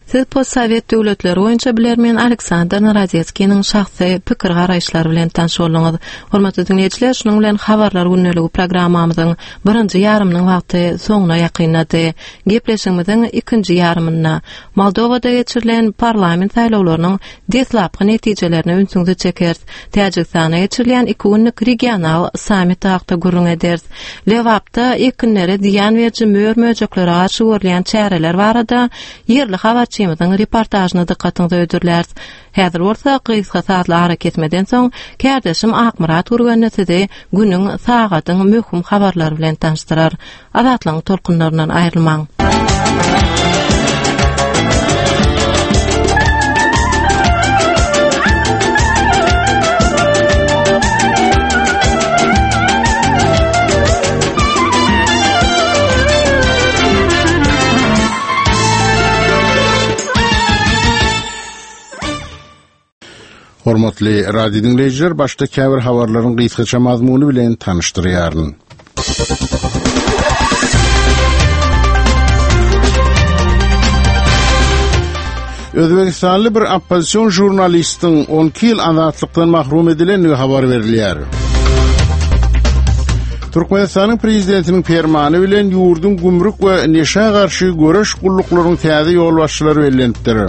Siz postsovet döwletleri boýunça bilermen Aleksandr Narodetskiň şahsy pikir garaýşlary bilen tanış bolýaňyz. Hormatly dinleýijiler, şunuň bilen habarlar günneligi programmamyzyň birinji ýarymynyň wagty soňuna ýakynlady. Gepleşigimiziň ikinji ýarymyna Moldowada geçirilen parlament saýlawlarynyň deslapky netijelerini ünsüňde çekeriz. Täjikistana geçirilen 2 günlük regional summit haqda gurrun ederiz. Lewapda ekinlere diýan berji möýjekleri aşy görülen çäreler barada yerli habarçymyzyň reportajyny dikkatiňize ödürlersiz. Häzir bolsa kysga saatly hareketmeden soň kärdeşim Akmurat Urganneside günüň sagatyň möhüm habarlary bilen tanıştyrar. Azatlyň tolkunlaryndan aýrylmaň. Hormatly radio dinleyijiler, başda käbir habarlaryň gysgaça mazmuny bilen tanışdyrýaryn. Özbekistanly bir opposision jurnalistiň 12 ýyl azatlykdan mahrum edilenligi habar berilýär. Türkmenistanyň prezidentiniň fermany bilen ýurdun gümrük we neşe garşy göreş gullyklarynyň täze ýol başçylary bellenipdir.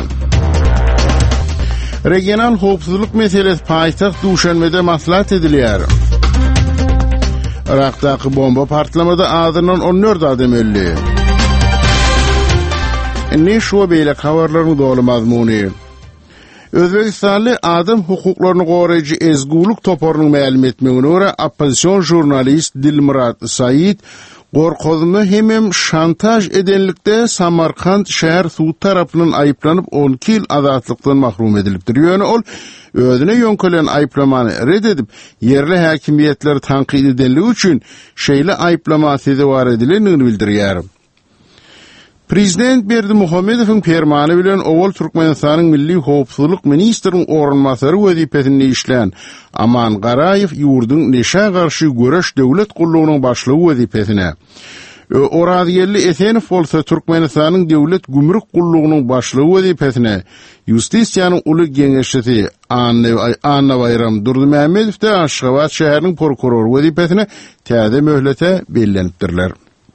Regional howpsuzlyk meselesi paýtagt Duşanbede maslahat edilýär. Irakdaky bomba partlamada adynyň 14 adam öldü. Şu beýle habarlaryň dolu mazmuny. Özbekistanly adam hukuklaryny goraýjy ezguluk toporunyň ma'lum etmegine görä opposision jurnalist Dilmurat Said gorkozmy hemem şantaj edenlikde Samarkand şäher suw tarapynyň aýyplanyp 12 ýyl azatlykdan mahrum edilipdir. Ýöne ol özüne ýönkelen aýplamany red edip yerli häkimiýetleri tanqid edenligi üçin şeýle aýplama var edilenini bildirýär. Prezident Berdimuhammedowyň fermany bilen owal Türkmenistanyň milli howpsuzlyk ministriniň orunmasary wezipesinde işleyen Aman Garaýew ýurdun neşe garşy göreş döwlet gullugynyň başlygy wezipesine, Oraz yerli Esenow bolsa Türkmenistanyň döwlet gümrük gullugynyň başlygy wezipesine, Justisiýanyň uly geňeşçisi Anna Bayram Durdymahmedow da Aşgabat şäheriniň prokurory wezipesine täze möhlete bellenipdirler.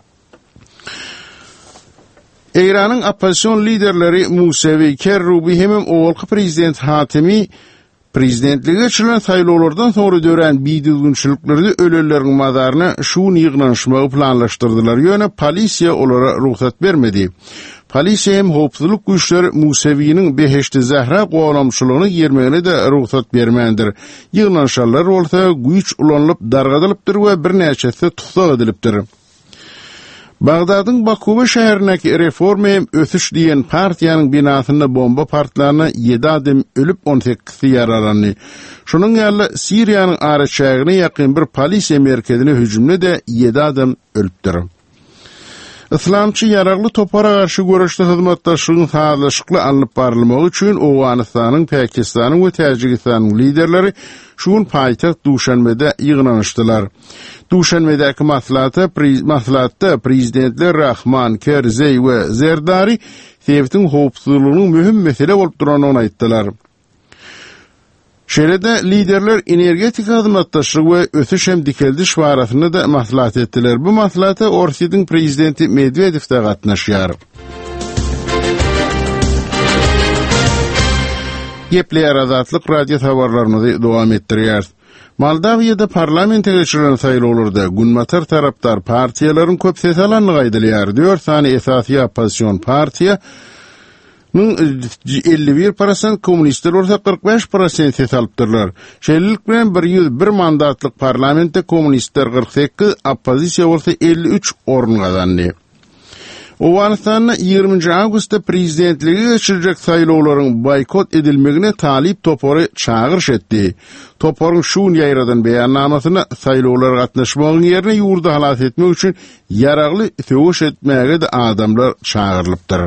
İran'ın opposision liderleri Musevi Kerrubi hemem owalky prezident Hatimi prezidentlige geçirilen saýlawlardan soňra dören biýdilgünçilikleri öleleriň mazaryna şuň ýygnanyşmagy planlaşdyrdylar. Ýöne polisiýa olara ruhsat bermedi. Polisiýa hem howpsuzlyk güýçleri Musevi'niň Beheşti Zahra gowlamçylygyny ýermegine de ruhsat bermendir. Ýygnanyşlar bolsa güýç ulanylyp dargadylypdyr we bir näçesi tutsak edilipdir. Bagdadyň Bakuwe şäherindäki reforma hem ösüş diýen partiýanyň binasynda bomba partlaryna 7 adam ölüp 18 ýaralandy. Şunyň ýaly Siriýanyň araçagyna ýakyn bir polisiýa merkezine hüjümle de 7 adam ölüpdir. Islamçy ýaragly topara garşy göreşde hyzmatdaşlygyň sağlaşykly alınıp barylmagy üçin Owganystanyň, Pakistanyň we Täjikistanyň liderleri şuň paýtagt Duşanbede ýygnanyşdylar. Duşanbedäki maslahatda prezidentler Rahman, Karzai we Zerdari sebäpden howpsuzlygynyň mühim mesele bolup duranyny aýtdylar. Şerede liderler energetik hyzmatdaşlyk we ösüş hem dikeldiş barasyny da maslahat etdiler. Bu maslahatda Orsiýanyň prezidenti Medvedew da gatnaşýar. Gepler Azatlyk radio habarlaryny dowam etdirýär. Moldawiýada parlamente geçirilen saýlawlarda Günmatar tarapdar partiýalaryň köp ses alanlygy aýdylýar. 4 sany esasy opposision partiýa 51%, kommunistler olsa 45% ses alypdyrlar. Şeýlelik bilen 101 mandatlyk parlamentde kommunistler 48, oppozisiýa bolsa 53 orun gazandy. Owganystanyň 20 awgustda prezidentligi geçirecek saýlawlaryň boykot edilmegine talip topary çağırış etdi. Toparyň şuň ýaýradan beýannamasyna saýlawlara gatnaşmagyň ýerine ýurdu halat etmek üçin ýaragly töwüş etmäge de adamlar çağırlypdyr.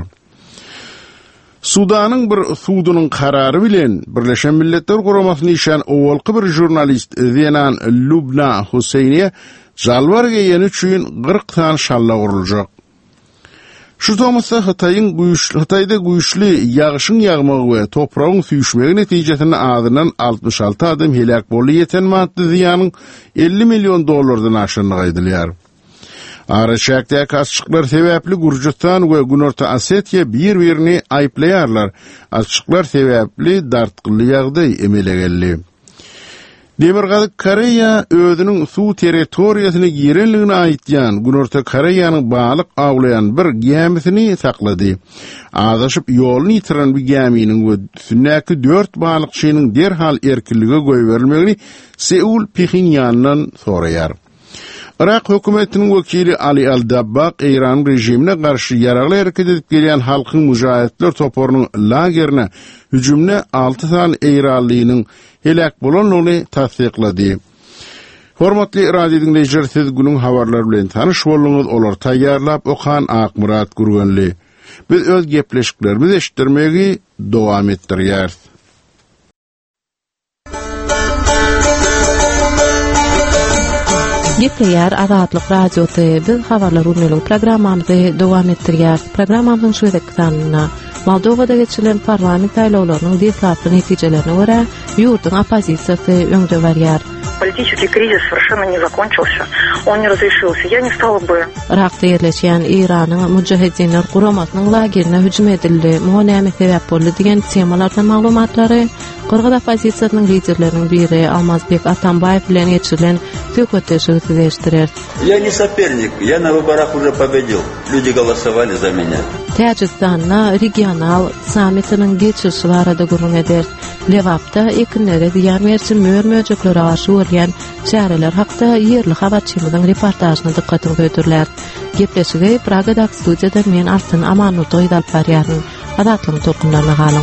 Sudanyň bir sudunyň karary bilen Birleşen Milletler Guramasyny işen owalky bir jurnalist Zenan Lubna Huseyniýe jalbar geýeni üçin 40 tan şalla guruljak. Şu tomasda Hıtayda güýçli ýağışyň ýagmagy we topragyň süýşmegi netijesinde adynan 66 adam helak boldy. Ýeten maddi ziýanyň 50 milyon dollardan aşynyny aýdylýar. Araşakda açıklar sebäpli Gürcistan we Günorta Osetiýa bir-birini aýplaýarlar. Açıklar sebäpli dartgyly ýagdaý emele geldi. Demirgazyk Koreýa özüniň suw territoriýasyny girenligine aýtýan Günorta Koreýanyň balyk awlayan bir gemisini saklady. Adaşyp ýoluny ýitiren bir geminiň we sünnäki 4 balykçynyň derhal erkinlige goýberilmegini Seul Pyongyangdan soraýar. Irak hökümetiniň wekili Ali Al-Dabbaq Iran rejimine garşy ýaragly hereket edip gelýän halkyň müjahidatlar toporunyň lagerine hüjümne 6 san Iranlynyň helak bolanyny tasdiklady. Hormatly radio dinleýijiler, siz günüň habarlary bilen tanyş bolduňyz. Olar taýýarlap okan Akmurat Gurganly. Biz öz gepleşiklerimizi eşitdirmegi dowam etdirýäris. Gepleýär Azatlyk radioda biz habarlar urnaly programmamyzy dowam etdirýär. Programmamyzyň şu ekranynda Moldowada geçirilen parlament saýlawlarynyň deslaply netijelerine görä ýurtdyň opozisiýasy öňde barýar. Политический кризис совершенно не закончился, он не разрешился. Я не стала бы... Irakda yerleşýän Iranyň mujahidinler guramasynyň lagerine hüjüm edildi. Muňa näme sebäp boldy diýen temalardan maglumatlary Qırgız opozisiýasynyň liderleriniň biri Almazbek Atambayew bilen geçirilen söhbetde söýleşdirer. Я не соперник, я на выборах уже победил. Люди голосовали за меня. Täjikistanyň regional sammitiniň geçişi barada gurulma eder. Lewapda ekinlere diýen mersin möýmöjekleri aşy bolýan şäherler hakda ýerli habarçymyzyň reportajyna dikkaty götürler. Gepleşige Pragada studiýada men Artyn Amanultoy dalp barýaryn. Adatlyň tokunlaryna galyň.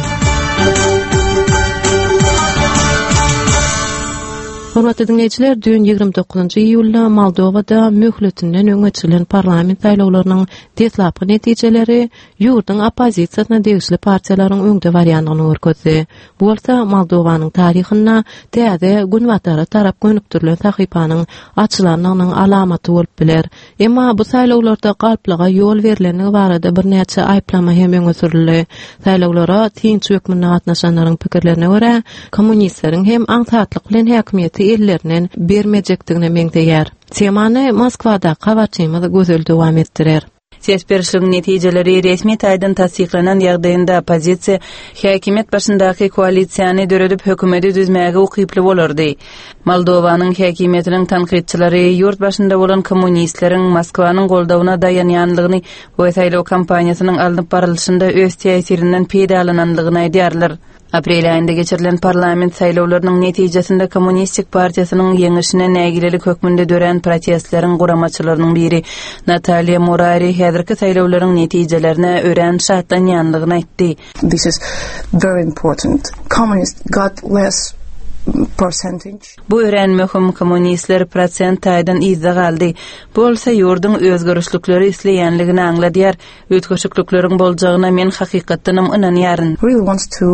Hormatly dinleyijiler, dün 29 iýulda Moldowada möhletinden öňe parlament saýlawlarynyň deslaply netijeleri ýurtdyň opozisiýasyna degişli partiýalaryň öňde barýanlygyny görkezdi. Bu bolsa Moldowanyň taryhyna täze günwatara tarap gönüktirilen sahypanyň açylanynyň alamaty bolup biler. Emma bu saýlawlarda galplyga ýol berilenligi barada bir näçe aýplama hem öňe sürildi. Saýlawlara tinç hökümine gatnaşanlaryň pikirlerine görä, kommunistleriň hem aňsatlyk bilen häkimiýeti ellerinin bermejekdigine meňdeýär. Temany Moskwada habarçymyz gözel dowam etdirer. Siyasberişliğin netijeleri resmi taýdan tasdiklanan ýagdaýynda opozisiýa häkimet başyndaky koalisiýany döredip hökümeti düzmäge ukyply bolardy. Moldowanyň häkimetiniň tanqidçilari ýurt başynda bolan kommunistleriň Moskwanyň goldawyna dayanýanlygyny we saýlaw kampaniýasynyň alınıp barylşynda öz täsirinden peýdalananlygyny aýdýarlar. Aprel ayında geçirilen parlament saýlawlarynyň netijesinde Kommunistik partiýasynyň ýeňişine nägilelik hökmünde dören protestleriň guramaçylarynyň biri Natalia Morari häzirki saýlawlaryň netijelerine ören şatlanýanlygyny aýtdy. This is very important. Communists got less percentage. Bu ören möhüm kommunistler prosent taýdan izde galdy. Bolsa ýurduň özgörüşlikleri isleýänligini aňladýar. Ötköşüklükleriň boljagyna men hakykatdan ynanýaryn. Really wants to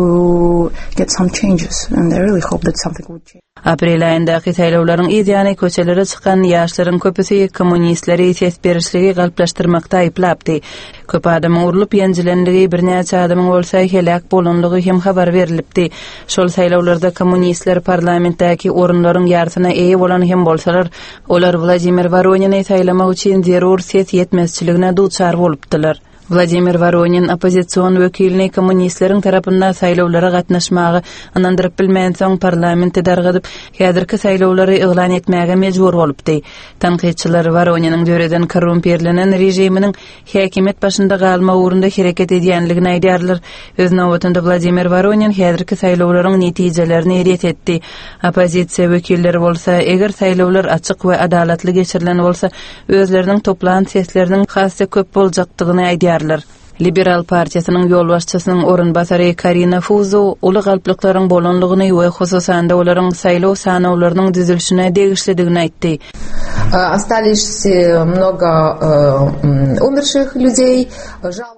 get some changes and they really hope that something would change. Aprel ayındaky saýlawlaryň ideýany köçelere çykan ýaşlaryň köpüsi kommunistleri sesberişligi galplaşdyrmakda aýplapdy. Köp adam urulyp ýenjilenligi, bir näçe adamyň bolsa helak bolanlygy hem habar berilipdi. Şol saýlawlarda kommunistler parlamentdäki orunlaryň ýartyna eýe bolan hem bolsalar, olar Vladimir Voroniny saýlamak üçin zerur ses ýetmezçiligine duçar bolupdylar. Vladimir Voronin opozisiýon wekilini kommunistleriň tarapyndan saýlawlara gatnaşmagy anandyryp bilmän soň parlamentde dargadyp häzirki saýlawlary eglan etmäge mejbur bolupdy. Tanqidçiler Voroniniň döreden korrumperlenen rejiminiň häkimet başynda galma ugrunda hereket edýänligini aýdýarlar. Öz nowatynda Vladimir Voronin häzirki saýlawlaryň netijelerini ret etdi. Opozisiýa wekilleri bolsa, eger saýlawlar açyk we adalatly geçirilen bolsa, özleriniň toplan sesleriniň hasy köp boljakdygyny aýdýar. Liberal partiýasynyň ýolbaşçysynyň orunbasary Karina Fuzo uly galplyklaryň bolanlygyny we hususanda olaryň saýlaw sanawlarynyň düzülüşine degişlidigini aýtdy. Остались много умерших людей.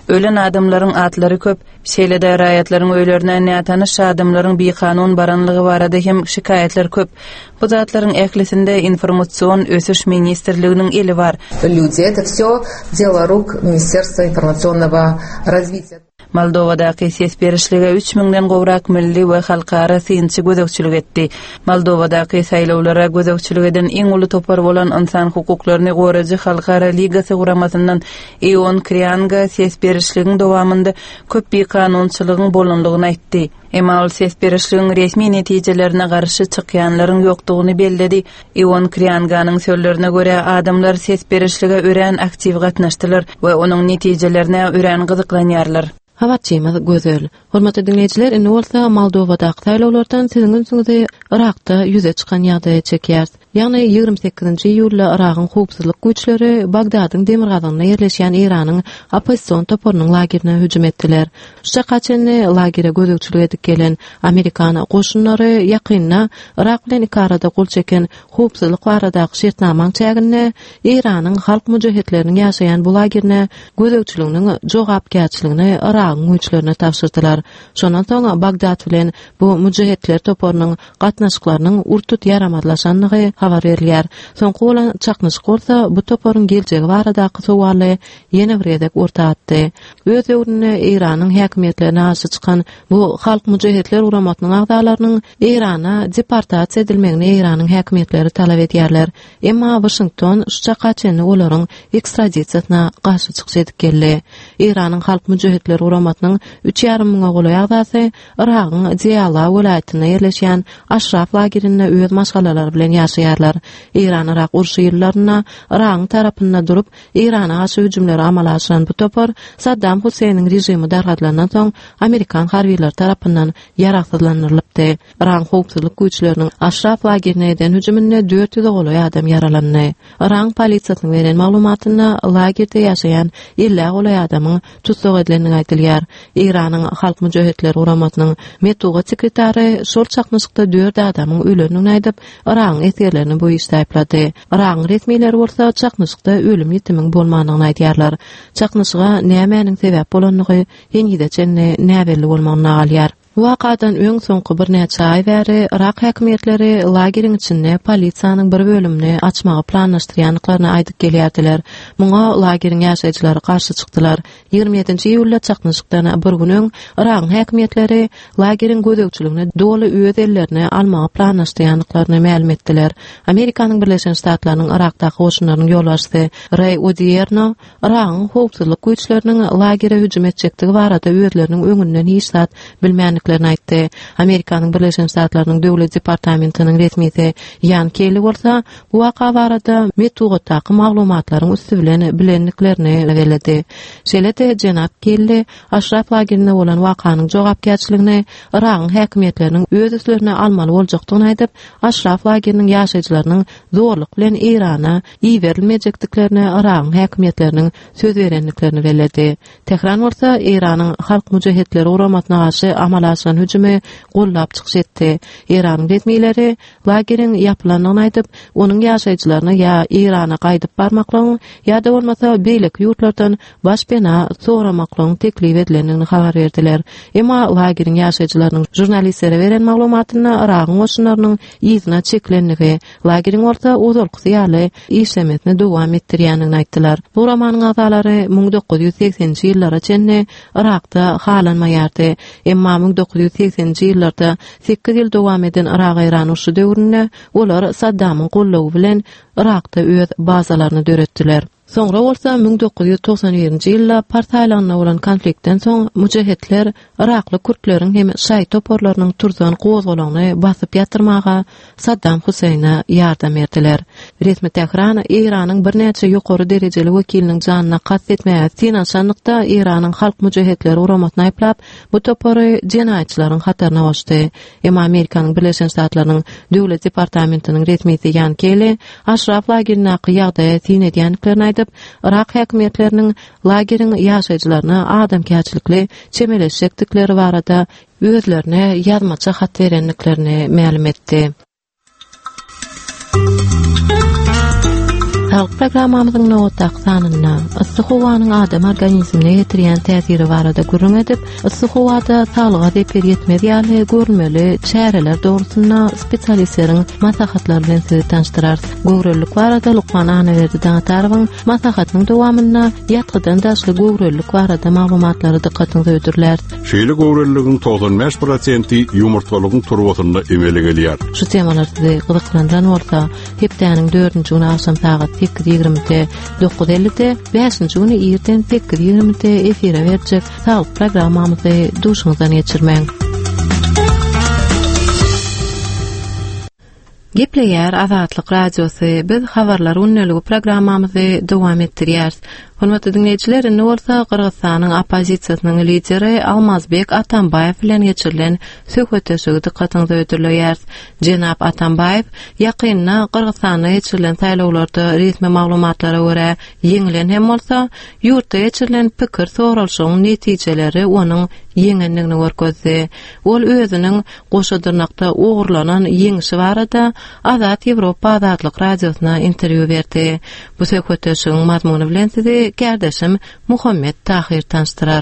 Ölen adamlaryň atlary köp, şeýle-de raýatlaryň öýlerine nätanyş adamlaryň bekanun baranlygy barada hem şikayetler köp. Bu zatlaryň ählisinde informatsion ösüş ministrliginiň eli bar. Люди, это всё дело рук Министерства информационного развития. Moldowadaky ses berişlige 3000den gowrak milli we halkara synçy gözegçilik etdi. Moldowadaky saýlawlara gözegçilik eden iň uly topar bolan insan hukuklaryny goragy Halkara Ligasy guramasyndan Ion Krianga ses berişligiň dowamında köp bir kanunçylygyň bolanlygyny aýtdy. Emal ses berişligiň resmi netijelerine garşy çykýanlaryň ýokdugyny belledi. Ion Krianganyň sözlerine görä adamlar ses berişlige ören aktiv gatnaşdylar we onuň netijelerine ören gyzyklanýarlar. Havatçymyz gözel. Hormatly dinleyijiler, indi bolsa Moldowadaky saýlawlardan siziň üçin Irakda ýüze çykan ýagdaýy çekýär. Ýagny 28-nji iýulda Iragyň howpsuzlyk güýçleri Bagdadyň demir gazynyna ýerleşýän Iranyň opposision toporunyň lagerine hüjüm etdiler. Şu kaçany lagere gözegçilik edip gelen Amerikan goşunlary ýakynda Irak bilen iki arada gol çeken howpsuzlyk baradaky şertnamaň çägine Iranyň halk müjahitleriniň ýaşaýan bu lagerine gözegçiliginiň jogapkärçiligini Iragyň güýçlerine tapşyrdylar. Şondan soň Bagdad bilen bu müjahitler toporunyň gatnaşyklarynyň urtut ýaramadlaşanlygy habar berilýär. Soňky bolan çaknyşyk bolsa bu toporuň geljegi baradaky sowaly ýene bir edek ortatdy. Öz öwrüne Iranyň häkimetlerine aşy çykan bu halk müjahitler uramatynyň agdalarynyň Irana deportasiýa edilmegini Iranyň häkimetleri talap edýärler. Emma Washington şu kaçany olaryň ekstradisiýasyna garşy çykjy edip geldi. Iranyň halk müjahitler uramatynyň 3,5 miňe goly agdasy Iragyň Diyala welaýatyna ýerleşýän Ashraf lagerinde öz maşgalalar bilen ýaşaýarlar. Iran Irak urşy ýyllaryna Iragyň tarapynda durup Irana aşy hüjümleri amala aşyran bu topar Saddam Huseyniň rejimi dargadlanan soň Amerikan harbiýler tarapyndan ýaraksızlandyrylypdy. Iran howpsuzlyk güýçleriniň Ashraf lagerine eden hüjüminde 400 goly adam yaralandy. Iran polisiýasynyň beren maglumatyna lagerde ýaşaýan 50 goly adamyň tutsak edilenini aýdylýar. Iranyň halk müjahitleri uramatynyň metuga sekretary şol çaknyşykda 4 adamyň ölenini aýdyp Iragyň eserlerini bu işde aýplady. Iragyň resmiýetleri bolsa çaknyşykda ölüm ýetimiň bolmanyny aýdýarlar. Çaknyşyga nämenin sebäp bolanlygy ýene-de näbelli bolmagyny alýar. Wakadan öň soňky bir näçe ay bäri Irak häkimetleri lageriň içinde polisiýanyň bir bölümini açmagy planlaşdyrýanlyklaryny aýdyp gelýärdiler. Muňa lageriň ýaşaýjylary garşy çykdylar. 27-nji iýulda çaknyşykdan bir gün öň Irak häkimetleri lageriň gözegçiligine doly öz ellerini almagy planlaşdyrýanlyklaryny ma'lum etdiler. Amerikanyň Birleşen Ştatlarynyň Irakdaky goşunlarynyň ýolbaşçysy Ray Odierno Iragyň howpsuzlyk güýçleriniň lagere hüjüm etjektigi barada özleriniň öňünden hiç zat bilmän aýtdy. Amerikanyň Birleşen Ştatlarynyň döwlet departamentiniň resmisi Jan Kelly bolsa bu waka barada metugatdaky maglumatlaryň üstü bilen bilenliklerini berdi. Şeýle-de Jenap Kelly Ashraf lagerine bolan wakanyň jogapkärçiligini Iragyň häkimetleriniň öz üstlerine almaly boljakdygyny aýdyp, Ashraf lageriniň ýaşaýjylarynyň zorluk bilen Irana iýerilmejekdiklerini Iragyň häkimetleriniň söz berenliklerini bellädi. Tehran bolsa Iranyň halk müjahitleri uramatyna garşy amala aşan hüjümi gollap çykjy etdi. Iranyň resmiýetleri lageriň ýapylanyny aýdyp, onuň ýaşaýjylaryny ýa Irana gaýdyp barmaklaryň ýa-da bolmasa beýlik ýurtlardan başpena soramaklaryň teklip edilenini habar berdiler. Emma lageriň ýaşaýjylarynyň jurnalistlere beren maglumatyna Iragyň goşunlarynyň ýyzyna çeklenligi, lageriň orta uzalqysy ýaly işlemetini dowam etdirýänini aýtdylar. Bu romanyň agdalary 1980-nji ýyllara çenli Irakda halanmaýardy. Emma 1980-nji ýyllarda 8 ýyl dowam eden Irak-Iran urşy döwründe olar Saddamyň gollawy bilen Irakda öz bazalaryny döretdiler. Soňra bolsa 1991-nji ýylda partiýalaryna bolan konfliktden soň müjahitler Irakly kurtleriň hem şaý toporlarynyň turzan gozgolagyny basyp ýatyrmaga Saddam Huseyna ýardam berdiler. Resmi Tehran Iranyň bir näçe ýokary derejeli wekiliniň janyna kast etmäge finansiýanlykda Iranyň halk müjahitleri uramatyny aýplap, bu topory jenaýatçylaryň hataryna goşdy. Emma Amerikanyň Birleşen Ştatlarynyň döwlet departamentiniň resmisi Jan Kelly Ashraf lagerine ýagdaýy tin edýänliklerini Irak häkimetleriniň lageriň ýaşaýjylaryna adamkärçilikli çemeleşjekdikleri barada özlerine ýazmaça hat berenliklerini ma'lum etdi. Sağlık programmamyzyň nowatda sanynda yssyk howanyň adam organizmine ýetirýän täsiri barada gurrun edip, yssyk howada sağlyga zepir ýetmez ýaly görmeli çäreler dogrusyna spesialistleriň maslahatlary bilen sizi tanıştyrar. Gowrullyk barada Lukman Anaverdi daňatarwyň maslahatynyň dowamyna ýatgydan daşly gowrullyk barada maglumatlary dikkatyňizi ödürler. Şeýle gowrullygyň 95% ýumurtgalygyň turwatyna emele gelýär. Şu temalar sizi gyzyklandan bolsa, hepdeniň 4-nji güni akşam saat 8:20-de 9:50-de 5-nji güni ýerden 8:20-de efire berjek sağlyk programmamyzy duşuňyzdan geçirmäň. Gepleýär Azatlyk radiosy, biz habarlar unneligi programmamyzy dowam etdirýär. Hormatly dinleýijiler, indi bolsa Kyrgyzstanyň opozisiýasynyň lideri Almazbek Atambayew bilen geçirilen söhbetleşigi dikkatyňizi ödürleýär. Jenap Atambayew ýakynda Kyrgyzstanda geçirilen saýlawlarda resmi maglumatlary görä ýeňilen hem bolsa, ýurtda geçirilen pikir soralşygyň netijeleri onuň ýeňenligini görkezdi. Ol özüniň goşadyrnakda ogurlanan ýeňişi barada Azat Ýewropa Azatlyk radiosyna interwýu berdi. Bu söhbetleşigiň mazmuny bilen sizi kardeşim Muhammed Tahir tanıştırar.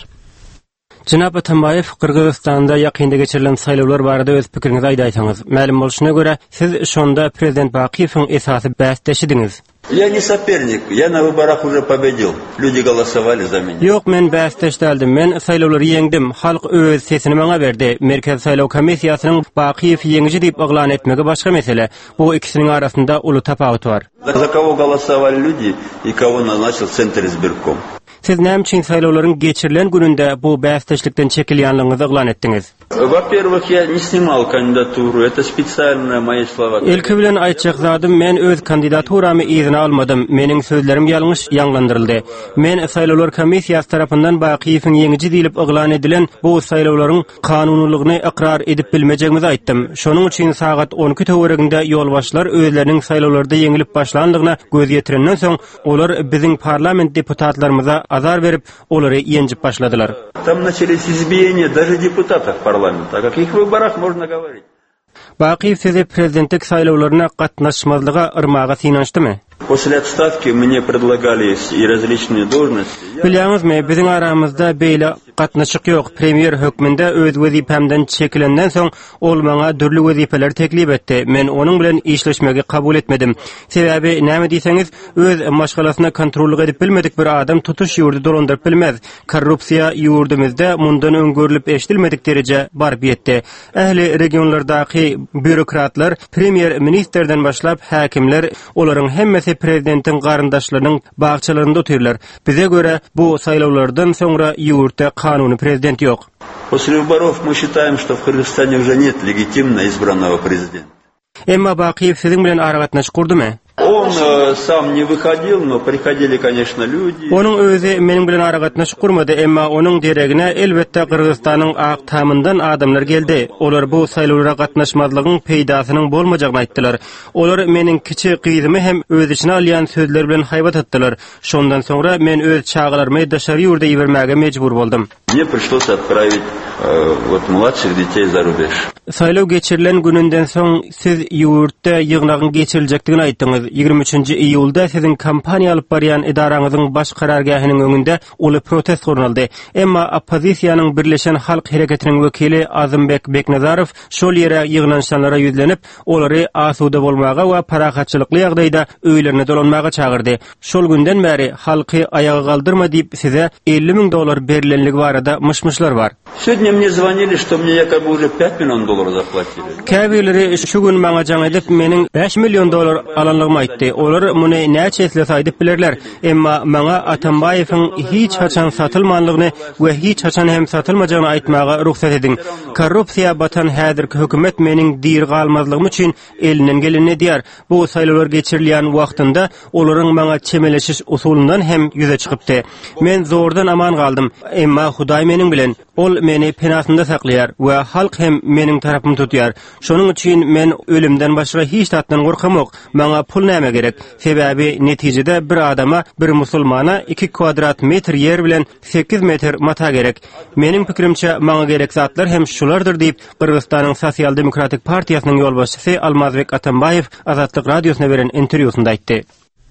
Jenap Atambayew Kyrgyzstanda ýakynda geçirilen saýlawlar barada öz pikiriňizi aýdaýsaňyz. Ma'lum bolşuna görä, siz şonda prezident Bakiýewiň esasy bäsdeşidiňiz. Я не соперник, я на выборах уже победил. Люди голосовали за меня. Yok, men bäsdeş däldim. Men saýlawlary ýeňdim. Halk öz sesini maňa berdi. Merkez saýlaw komissiýasynyň Bakiýew ýeňiji diýip oglan etmegi başga mesele. Bu ikisiniň arasynda uly tapawut bar. За кого голосовали люди и кого назначил Центр избирком. Siz näme üçin saýlawlaryň geçirilen gününde bu bäsdeşlikden çekilýänligiňizi oglan etdiňiz? Во-первых, я не снимал кандидатуру, это специально мои слова. Ilki bilen aýtjak zadym, men öz kandidaturamı izine almadım. Meniň sözlerim ýalňyş ýanglandyryldy. Men saýlawlar komissiýasy tarapyndan Bakiýewiň ýeňiji diýilip oglan edilen bu saýlawlaryň kanunlygyny ikrar edip bilmejegimizi aýtdym. Şonuň üçin saat 12 töwereginde ýolbaşçylar özleriniň saýlawlarda ýeňilip başlandygyna göz ýetirenden soň olar biziň parlament deputatlarymyza azar berip olary ýenjip başladylar. Там начались избиения даже депутатов парламента. О каких выборах можно говорить? Bakiýew sizi prezidentlik saýlawlaryna gatnaşmazlyga yrmaga synanşdymy? После отставки мне предлагались и различные должности. Bilýäňizmi, biziň aramyzda beýle gatnaşyk ýok. Premier hökmünde öz wezipemden çekilenden soň ol maňa dürli wezipeler teklip etdi. Men onuň bilen işleşmegi kabul etmedim. Sebäbi näme diýseňiz, öz maşgalasyna kontrollyk edip bilmedik bir adam tutuş ýurdy dolandyryp bilmez. Korrupsiýa ýurdumyzda mundan öňgörülip eşdilmedik derece barp ýetdi. Ähli regionlardaky bürokratlar, premier ministerden başlap häkimler, olaryň hemmesi prezidentiň garyndaşlarynyň bagçalarynda oturýarlar. Bize göre bu saýlawlardan soňra ýurtda kanuny prezident ýok. После выборов мы считаем, что в Кыргызстане уже нет легитимно избранного президента. Emma Bakiýew siziň bilen aragatnaş kurdymy? Он сам не выходил, но приходили, конечно, люди. Onun özü meniň bilen aragatnaş kurmady, emma onuň deregine elbetde Kyrgyzstanyň ak tamyndan adamlar geldi. Olar bu saýlawlara gatnaşmazlygyň peýdasynyň bolmajagyny aýtdylar. Olar meniň kiçi gyzymy hem öz içine alýan sözler bilen haýbat etdiler. Şondan soňra men öz çağalarmy daşary ýurda ýermäge mejbur boldum. Мне пришлось отправить вот младших детей за рубеж. Saýlaw geçirilen gününden soň siz ýurtda ýygnagyň geçiriljekdigini aýtdyňyz. 23-nji iýulda siziň kampaniýa alyp barýan idaraňyzyň baş karargahynyň öňünde uly protest gornaldy. Emma opozisiýanyň Birleşen Halk Hereketiniň wekili Azymbek Beknazarow şol ýere ýyglanşanlara ýüzlenip, olary asuda bolmaga we parahatçylykly ýagdaýda öýlerine dolanmaga çagyrdy. Şol günden bäri halky ayaga galdyrma diýip size $50,000 berilenligi barada mışmışlar bar. Сегодня мне звонили, что мне якобы уже $5 миллионов заплатили. Käbileri şu gün maňa jaň edip meniň $5 milyon alanlygymy aýtdy. Olar muny näçe esle saýdyp bilerler. Emma maňa Atambayewiň hiç haçan satylmanlygyny we hiç haçan hem satylmajagyny aýtmaga ruhsat ediň. Korrupsiýa batan häzirki hökümet meniň diýir galmazlygym üçin elinden geleni diýär. Bu saýlawlar geçirilýän wagtynda olaryň maňa çemeleşiş usulundan hem ýüze çykypdy. Men zordan aman galdym. Emma Hudaý meniň bilen. Ol meni penasynda saklaýar we halk hem meniň tarapymy tutýar. Şonuň üçin men ölümden başga hiç tatdan gorkamok. Maňa pul näme gerek? Sebäbi netijede bir adama, bir musulmana 2 kvadrat metr yer bilen 8 metr mata gerek. Meniň pikirimçe maňa gerek zatlar hem şulardyr diýip Kyrgyzstanyň Sosial Demokratik Partiýasynyň ýolbaşçysy Almazbek Atambayew Azatlyk radiosyna beren interwýusynda aýtdy.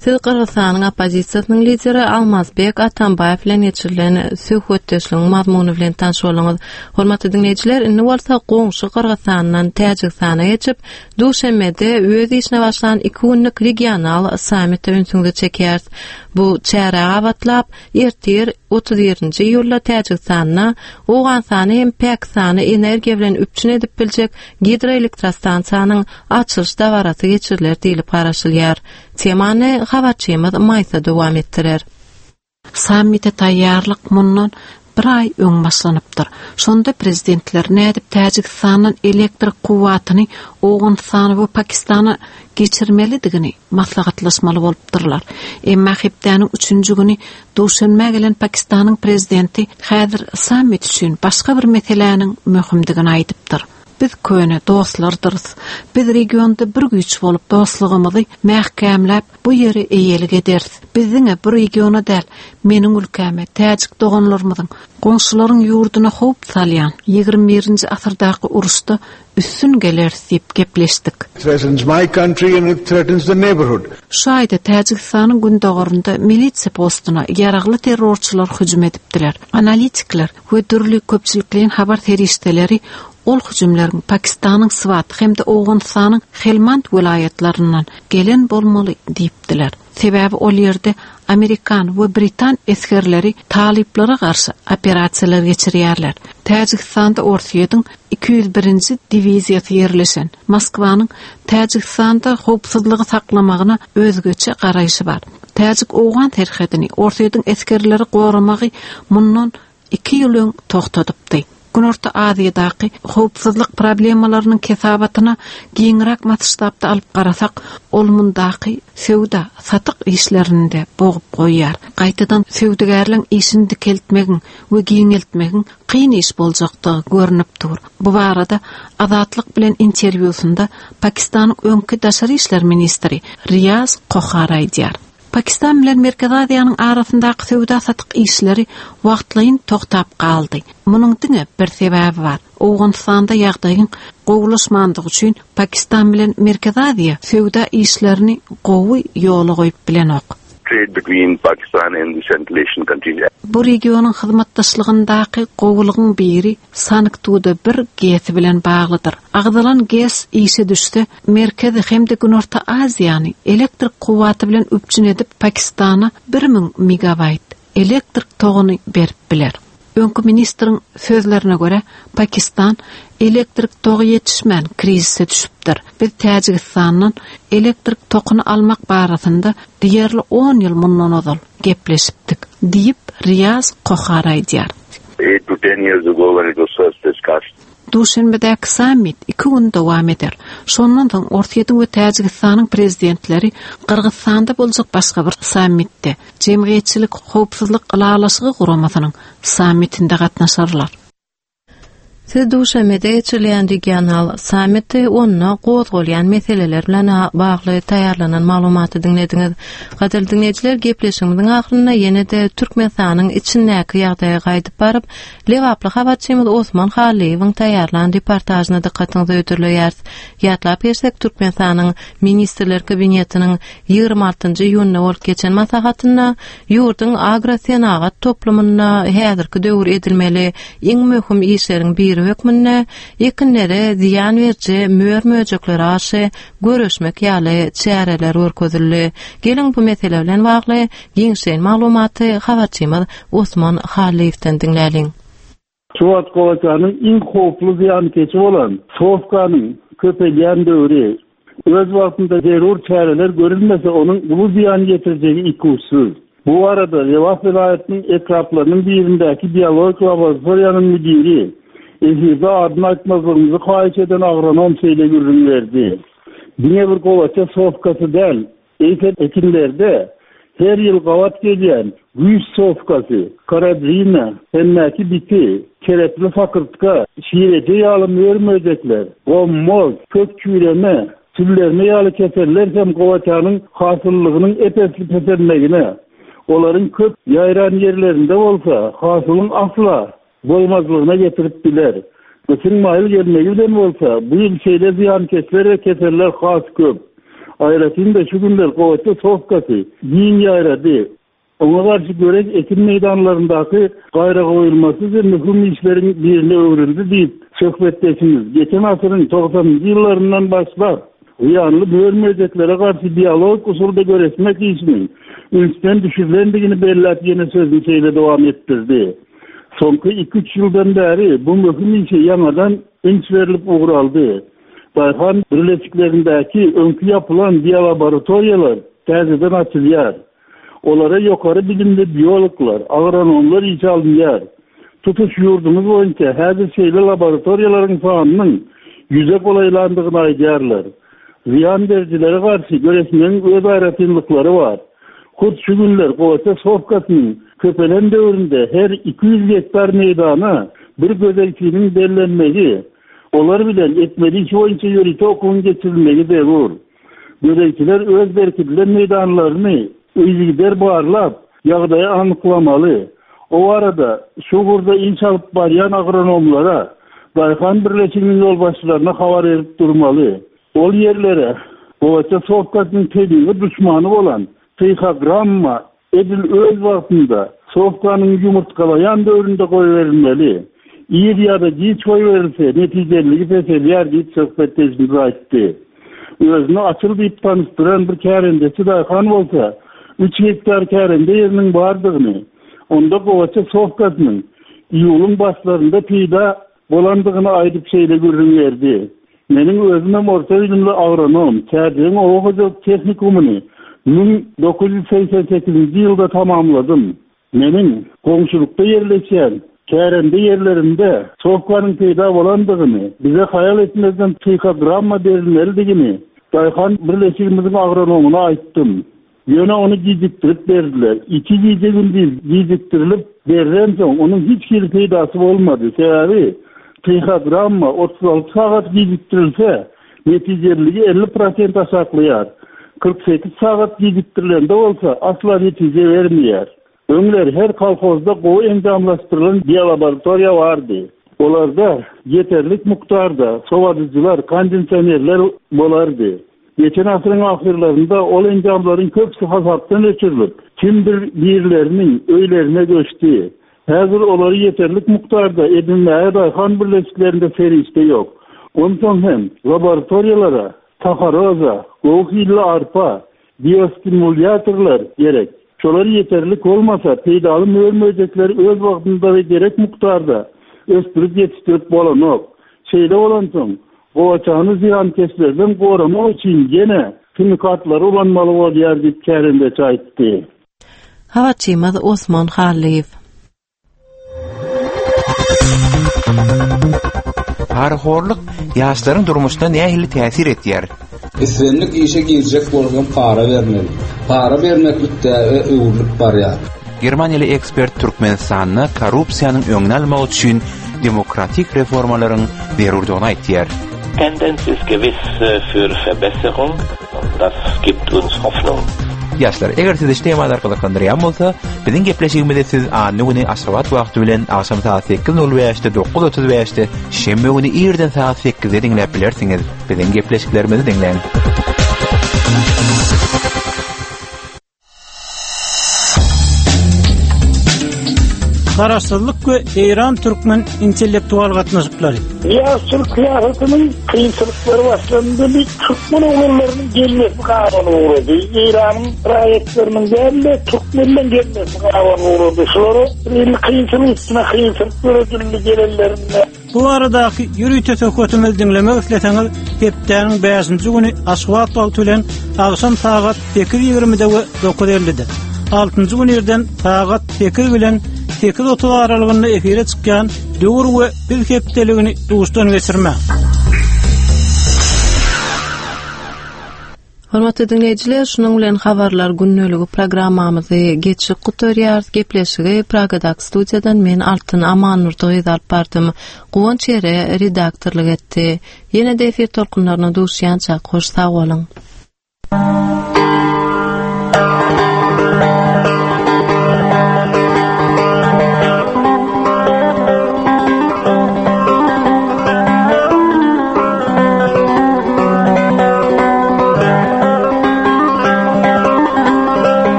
Siz Qırgızstanyň opposisiýasynyň lideri Almazbek Atambayew bilen geçirilen söhbetdeşligiň mazmuny bilen tanış bolňyz. Hormatly dinleýijiler, indi bolsa goňşy Qırgızstandan Täjikistana geçip, duşanbede öz işine başlanan 2 günlük regional sammitde ünsüňde çeker. Bu çäraga batlap, ertir 31-nji ýylda Täjikistana, Owganstany hem Pakistany energiýa bilen üpçün edip biljek hidroelektrostansiýanyň açylyş dawarasy geçiriler diýilip garaşylýar. Temany habarçymyz Maysa dowam etdirer. Sammite taýýarlyk mundan bir ay öň başlanypdyr. Şonda prezidentler nädip Täjikistanyň elektrik kuwatyny Owganstany we Pakistany geçirmelidigini maslahatlaşmaly bolupdyrlar. Emma hepdäniň 3-nji güni duşanma gelen Pakistanyň prezidenti häzir sammit üçin başga bir meseleniň möhümdigini aýdypdyr. Biz köne dostlardyrız. Biz regionda bir güç bolup dostlygymyzy mähkämläp bu ýeri eýelik ederiz. Biziňe bir regiona däl, meniň ülkäme, täjik doganlarymyzyň, goňşularyň ýurduna howp salýan 21-nji asyrdaky uruşda üstün geler diýip gepleşdik. Threatens my country and it threatens the neighborhood. Şaýda Täjikistanyň gündogorunda milisiýa postuna ýaragly terrorçylar hüjüm edipdiler. Analitikler we türli köpçülikliň habar terişdeleri ol hüjümleriň Pakistanyň Swat hem de Owganstanyň Helmand vilayetlerininden gelen bolmaly diýipdiler. Sebäbi ol ýerde Amerikan we Britan eskerleri taliplere garşy operasiýalar geçirýärler. Täjikistanda ortaýydyň 201-nji diviziýasy ýerleşen Moskwanyň Täjikistanda howpsuzlygy saklamagyna özgeçe garaýşy bar. Täjik-Owgan terhedini ortaýydyň eskerleri goramagy mundan 2 ýyl öň toktadypdy. Günorta Aziýadaky howpsuzlyk problemalarynyň kesabatyna giňrak matyşdapda alyp garasak, ol mundaky sewda satyk işlerinde bogup goýýar. Gaýtadan sewdegärliň işini dikeltmegiň we giňeltmegiň kyn iş boljakdygy görünip dur. Bu barada Azatlyk bilen interwýusunda Pakistanyň öňki daşary işler ministri Riyaz Qohar aýdýar. Pakistan bilen Merkezi Aziýanyň arasyndaky sewda satyk işleri wagtlaýyn toktap galdy. Munyň diňe bir sebäbi bar. Owganstanda ýagdaýyň gowulaşmandygy üçin Pakistan bilen Merkezi Aziýa sewda işlerini gowy ýola goýup bilenok. Trade between Pakistan and the Central Asian countries. Bu regionyň hyzmatdaşlygyndaky gowulugyň biri Sanyktuda bir gesi bilen baglydyr. Agdalan ges işe düşse, Merkezi hem de Günorta Aziýany elektrik kuwaty bilen üpçün edip Pakistana 1000 megabayt elektrik togyny berip biler. Öňkü ministriň sözlerine göre Pakistan elektrik togy ýetişmän krizise düşüpdir. Biz Täjikistanyň elektrik togyny almak barasynda diýerli 10 ýyl mundan ozal gepleşipdik diýip Riyaz Qohar aýdýar. 8 to 10 years ago when it was first discussed. Duşanbedäki sammit 2 gün dowam eder. Şondan soň Ortaýydyň we Täjikistanyň prezidentleri Qırgızstanda boljak başga bir sammitde jemgyýetçilik howpsuzlyk ýylalaşygy guramasynyň sammitinde gatnaşarlar. Siz duşanbede geçirilen regional sammitde onna gozgolýan meseleler bilen bagly taýýarlanan maglumaty dinlediňiz. Gaderli dinleýijiler, gepleşigimiziň ahyryna ýene-de Türkmenistanyň içindäki ýagdaýa gaýdyp baryp, lewaply habarçymyz Osman Haliýewiň taýýarlanan reportażyna dikkatiňizi öýdürleýär. Ýatlap etsek, Türkmenistanyň ministrler kabinetiniň 26-njy ýylyna bolup geçen maslahatyna ýurduň agrosenagat toplumyna häzirki döwür edilmeli iň möhüm işleriň biri hökmünde ekinlere ziyan berçi möýermöjekleri aşy görüşmek ýaly çäreler örkezildi. Gelin bu mesele bilen bagly giňşen maglumaty habarçymyz Osman Haliýewden dinläliň. Suat Kowatanyň iň howply ziýankeçi bolan Sowkanyň köpeýän döwri öz wagtynda terror çäreler görülmese onuň bu ziýan getirjegi ikutsuz. Bu arada Rivas vilayatynyň etraplarynyň birindäki biologik laboratoriýanyň müdiri Ehirde adını aýtmazlygyňyzy haýyş eden agronom söýle gürrünlerdi. Diňe bir gowaça sofkasy däl, ekinlerde her ýyl gawat gelýän güýç sofkasy, karadrina, hemmäki biti, kerepli fakyrtka, şiirete ýaly möýermejekler, gommoz, kök küýreme, türlerine ýaly keserler hem gowaçanyň hasyllygynyň epesli pesermegine, olaryň köp ýaýran ýerlerinde bolsa, hasylyň asla boýmazlygyna getirip biler. Bütün mayıl gelmegi bilen bolsa, bu ýyl şeýle ziýankeşler we keserler has köp. Ayratında şu günler Kovaçta Sofkası yiyin yayradı. Ona karşı görek ekin meydanlarındaki gayra koyulması ve mühim işlerin birine öğrendi deyip sohbetleşiniz. Geçen asırın 90'lı yıllarından başlar uyanlı bölmeyeceklere karşı diyalog usulda göresmek işinin ünstten düşürülendiğini bellat yine sözün şeyle devam ettirdi. Sonki 2-3 yıldan beri bu mühim işe yanadan ünç verilip uğraldı. Bayhan birleşiklerindeki önkü yapılan biyolaboratoryalar tezeden açılıyor. Olara yukarı bilimli biyologlar, agronomlar işe alınıyor. Tutuş yurdumuz boyunca her şeyli laboratuvaryaların fahanının yüze kolaylandığını aydılarlar. Ziyan vericilere karşı göresmenin öz ayrıtınlıkları var. Kurt şu günler Kovaçta Sofkası'nın köpelen dövründe her 200 hektar meydana bir gözelçinin bellenmeli. Olar bilen etmeli işi boyunca yörüte okun geçirilmeli derur. Gözelçiler öz berkedilen meydanlarını özgüder bağırlap, yağdayı anıklamalı. O arada şu burada iş alıp barayan agronomlara, Dayhan Birleşikliğinin yolbaşçılarına haber verip durmalı. Ol yerlere, Kovaçta Sofkası'nın tebliği düşmanı olan Tıyhagramma edil öz vaktinde Sofka'nın yumurtkalayan dövründe koy verilmeli. İyi ya da giç koy verilse neticeliliği feseliyer deyip sohbetleşimizi açtı. Özünü açıl deyip tanıştıran bir kärendesi Dayhan olsa 3 hektar kärende yerinin vardığını, onda Kovaçta Sofkası'nın yolun başlarında peyda bolandığını aydıp şeyle görünüverdi. Menin özümem orta bilimli agronom, Kärdeğin Oğuzluk Teknikumunu 1988 yılda tamamladım. Menin komşulukta yerleşen kärende yerlerinde Sofka'nın peyda bolandığını, bize hayal etmezden Tıyhagramma derinlerdigini Dayhan Birleşikliğimizin agronomuna ayttım. Yöne onu giydirip verdiler. 2 gece gün değil, giydirip verden son onun hiç peydası olmadı. Sebebi Tıyhagramma 36 saat giydirilse neticeliliği 50% aşaklıyor. 48 saat giydirilende olsa asla netice vermiyor. Önler her kolxozda qoğu endamlaştırılan biyolaboratorya vardı. Olarda yeterlik miktarda sovadıcılar, kondisionerler bolardı. Geçen asrın ahirlerinde ol endamların köpsü hasaptan öçürülüp, kimdir birlerinin öylerine göçtü. Hazır oları yeterlik miktarda edinmeye Dayhan birleşiklerinde seriste yok. Ondan hem laboratoryalara, taharoza, goğhilli arpa, biyostimulyatorlar gerek. Şoları yeterlik olmasa peydalı müörmeyecekleri öz vaktinde ve gerek miktarda östürüp yetiştirip bolanok. Şeyde olan son, Kovaçağını ziyankeslerden korumak için gene kimikatları ulanmalı oluyor deyip kärende çayttı. Havaçymyz Osman Halliyev. Harhorluk yaşların durmuşuna nähili täsir etýär? İslenlik işe girecek bolgan para vermeli. Para vermeklikde öwürlük barýar. Germaniýaly ekspert Türkmenistanyny korrupsiýanyň öňüne almak üçin demokratik reformalaryň berurdygyny aýtýar. Tendenz ist gewiss für Verbesserung und das gibt uns Hoffnung. Yaşlar, eger siz iştemalar kılaklandıryan bolsa, bizin gepleşigimizde siz anny güni aşgabat wagty bilen akşam saat 8:05'te 9:35'te şembe güni ýerden saat 8'de dinläp bilersiňiz. Bizin gepleşiklerimizi dinleň. Karasızlık ve İran Türkmen intellektual gatnaşyklary. Ýaşyl kıyafetinin kıyınçılıkları başlandı bir Türkmen oğullarının gelmesi kanunu uğradı. İran'ın rayetlerinin gelme, Türkmen'den gelmesi kanunu uğradı. Şoları bir kıyınçılık üstüne kıyınçılık görüldüğünü gelenlerine. Bu aradaki yürüyte sökütümüz dinlemek isleseňiz, hepdäniň 5-nji güni Aşgabat wagty bilen akşam saat 8:20'de we 9:50'de. 6-njy günlerden saat 8 bilen 8:30 aralygynda efire çykýan döwür we biz hepdeligini duşdan geçirme. Hormatly dinleyijiler, şunun bilen habarlar günnöligi programmamyzy geçip gutarýar. Gepleşigi Pragadaky studiýadan men Altyn Amanurdy alyp bardym. Guwan Çere redaktorlyk etdi. Ýene-de efir tolkunlaryna duşýança hoş sag bolun.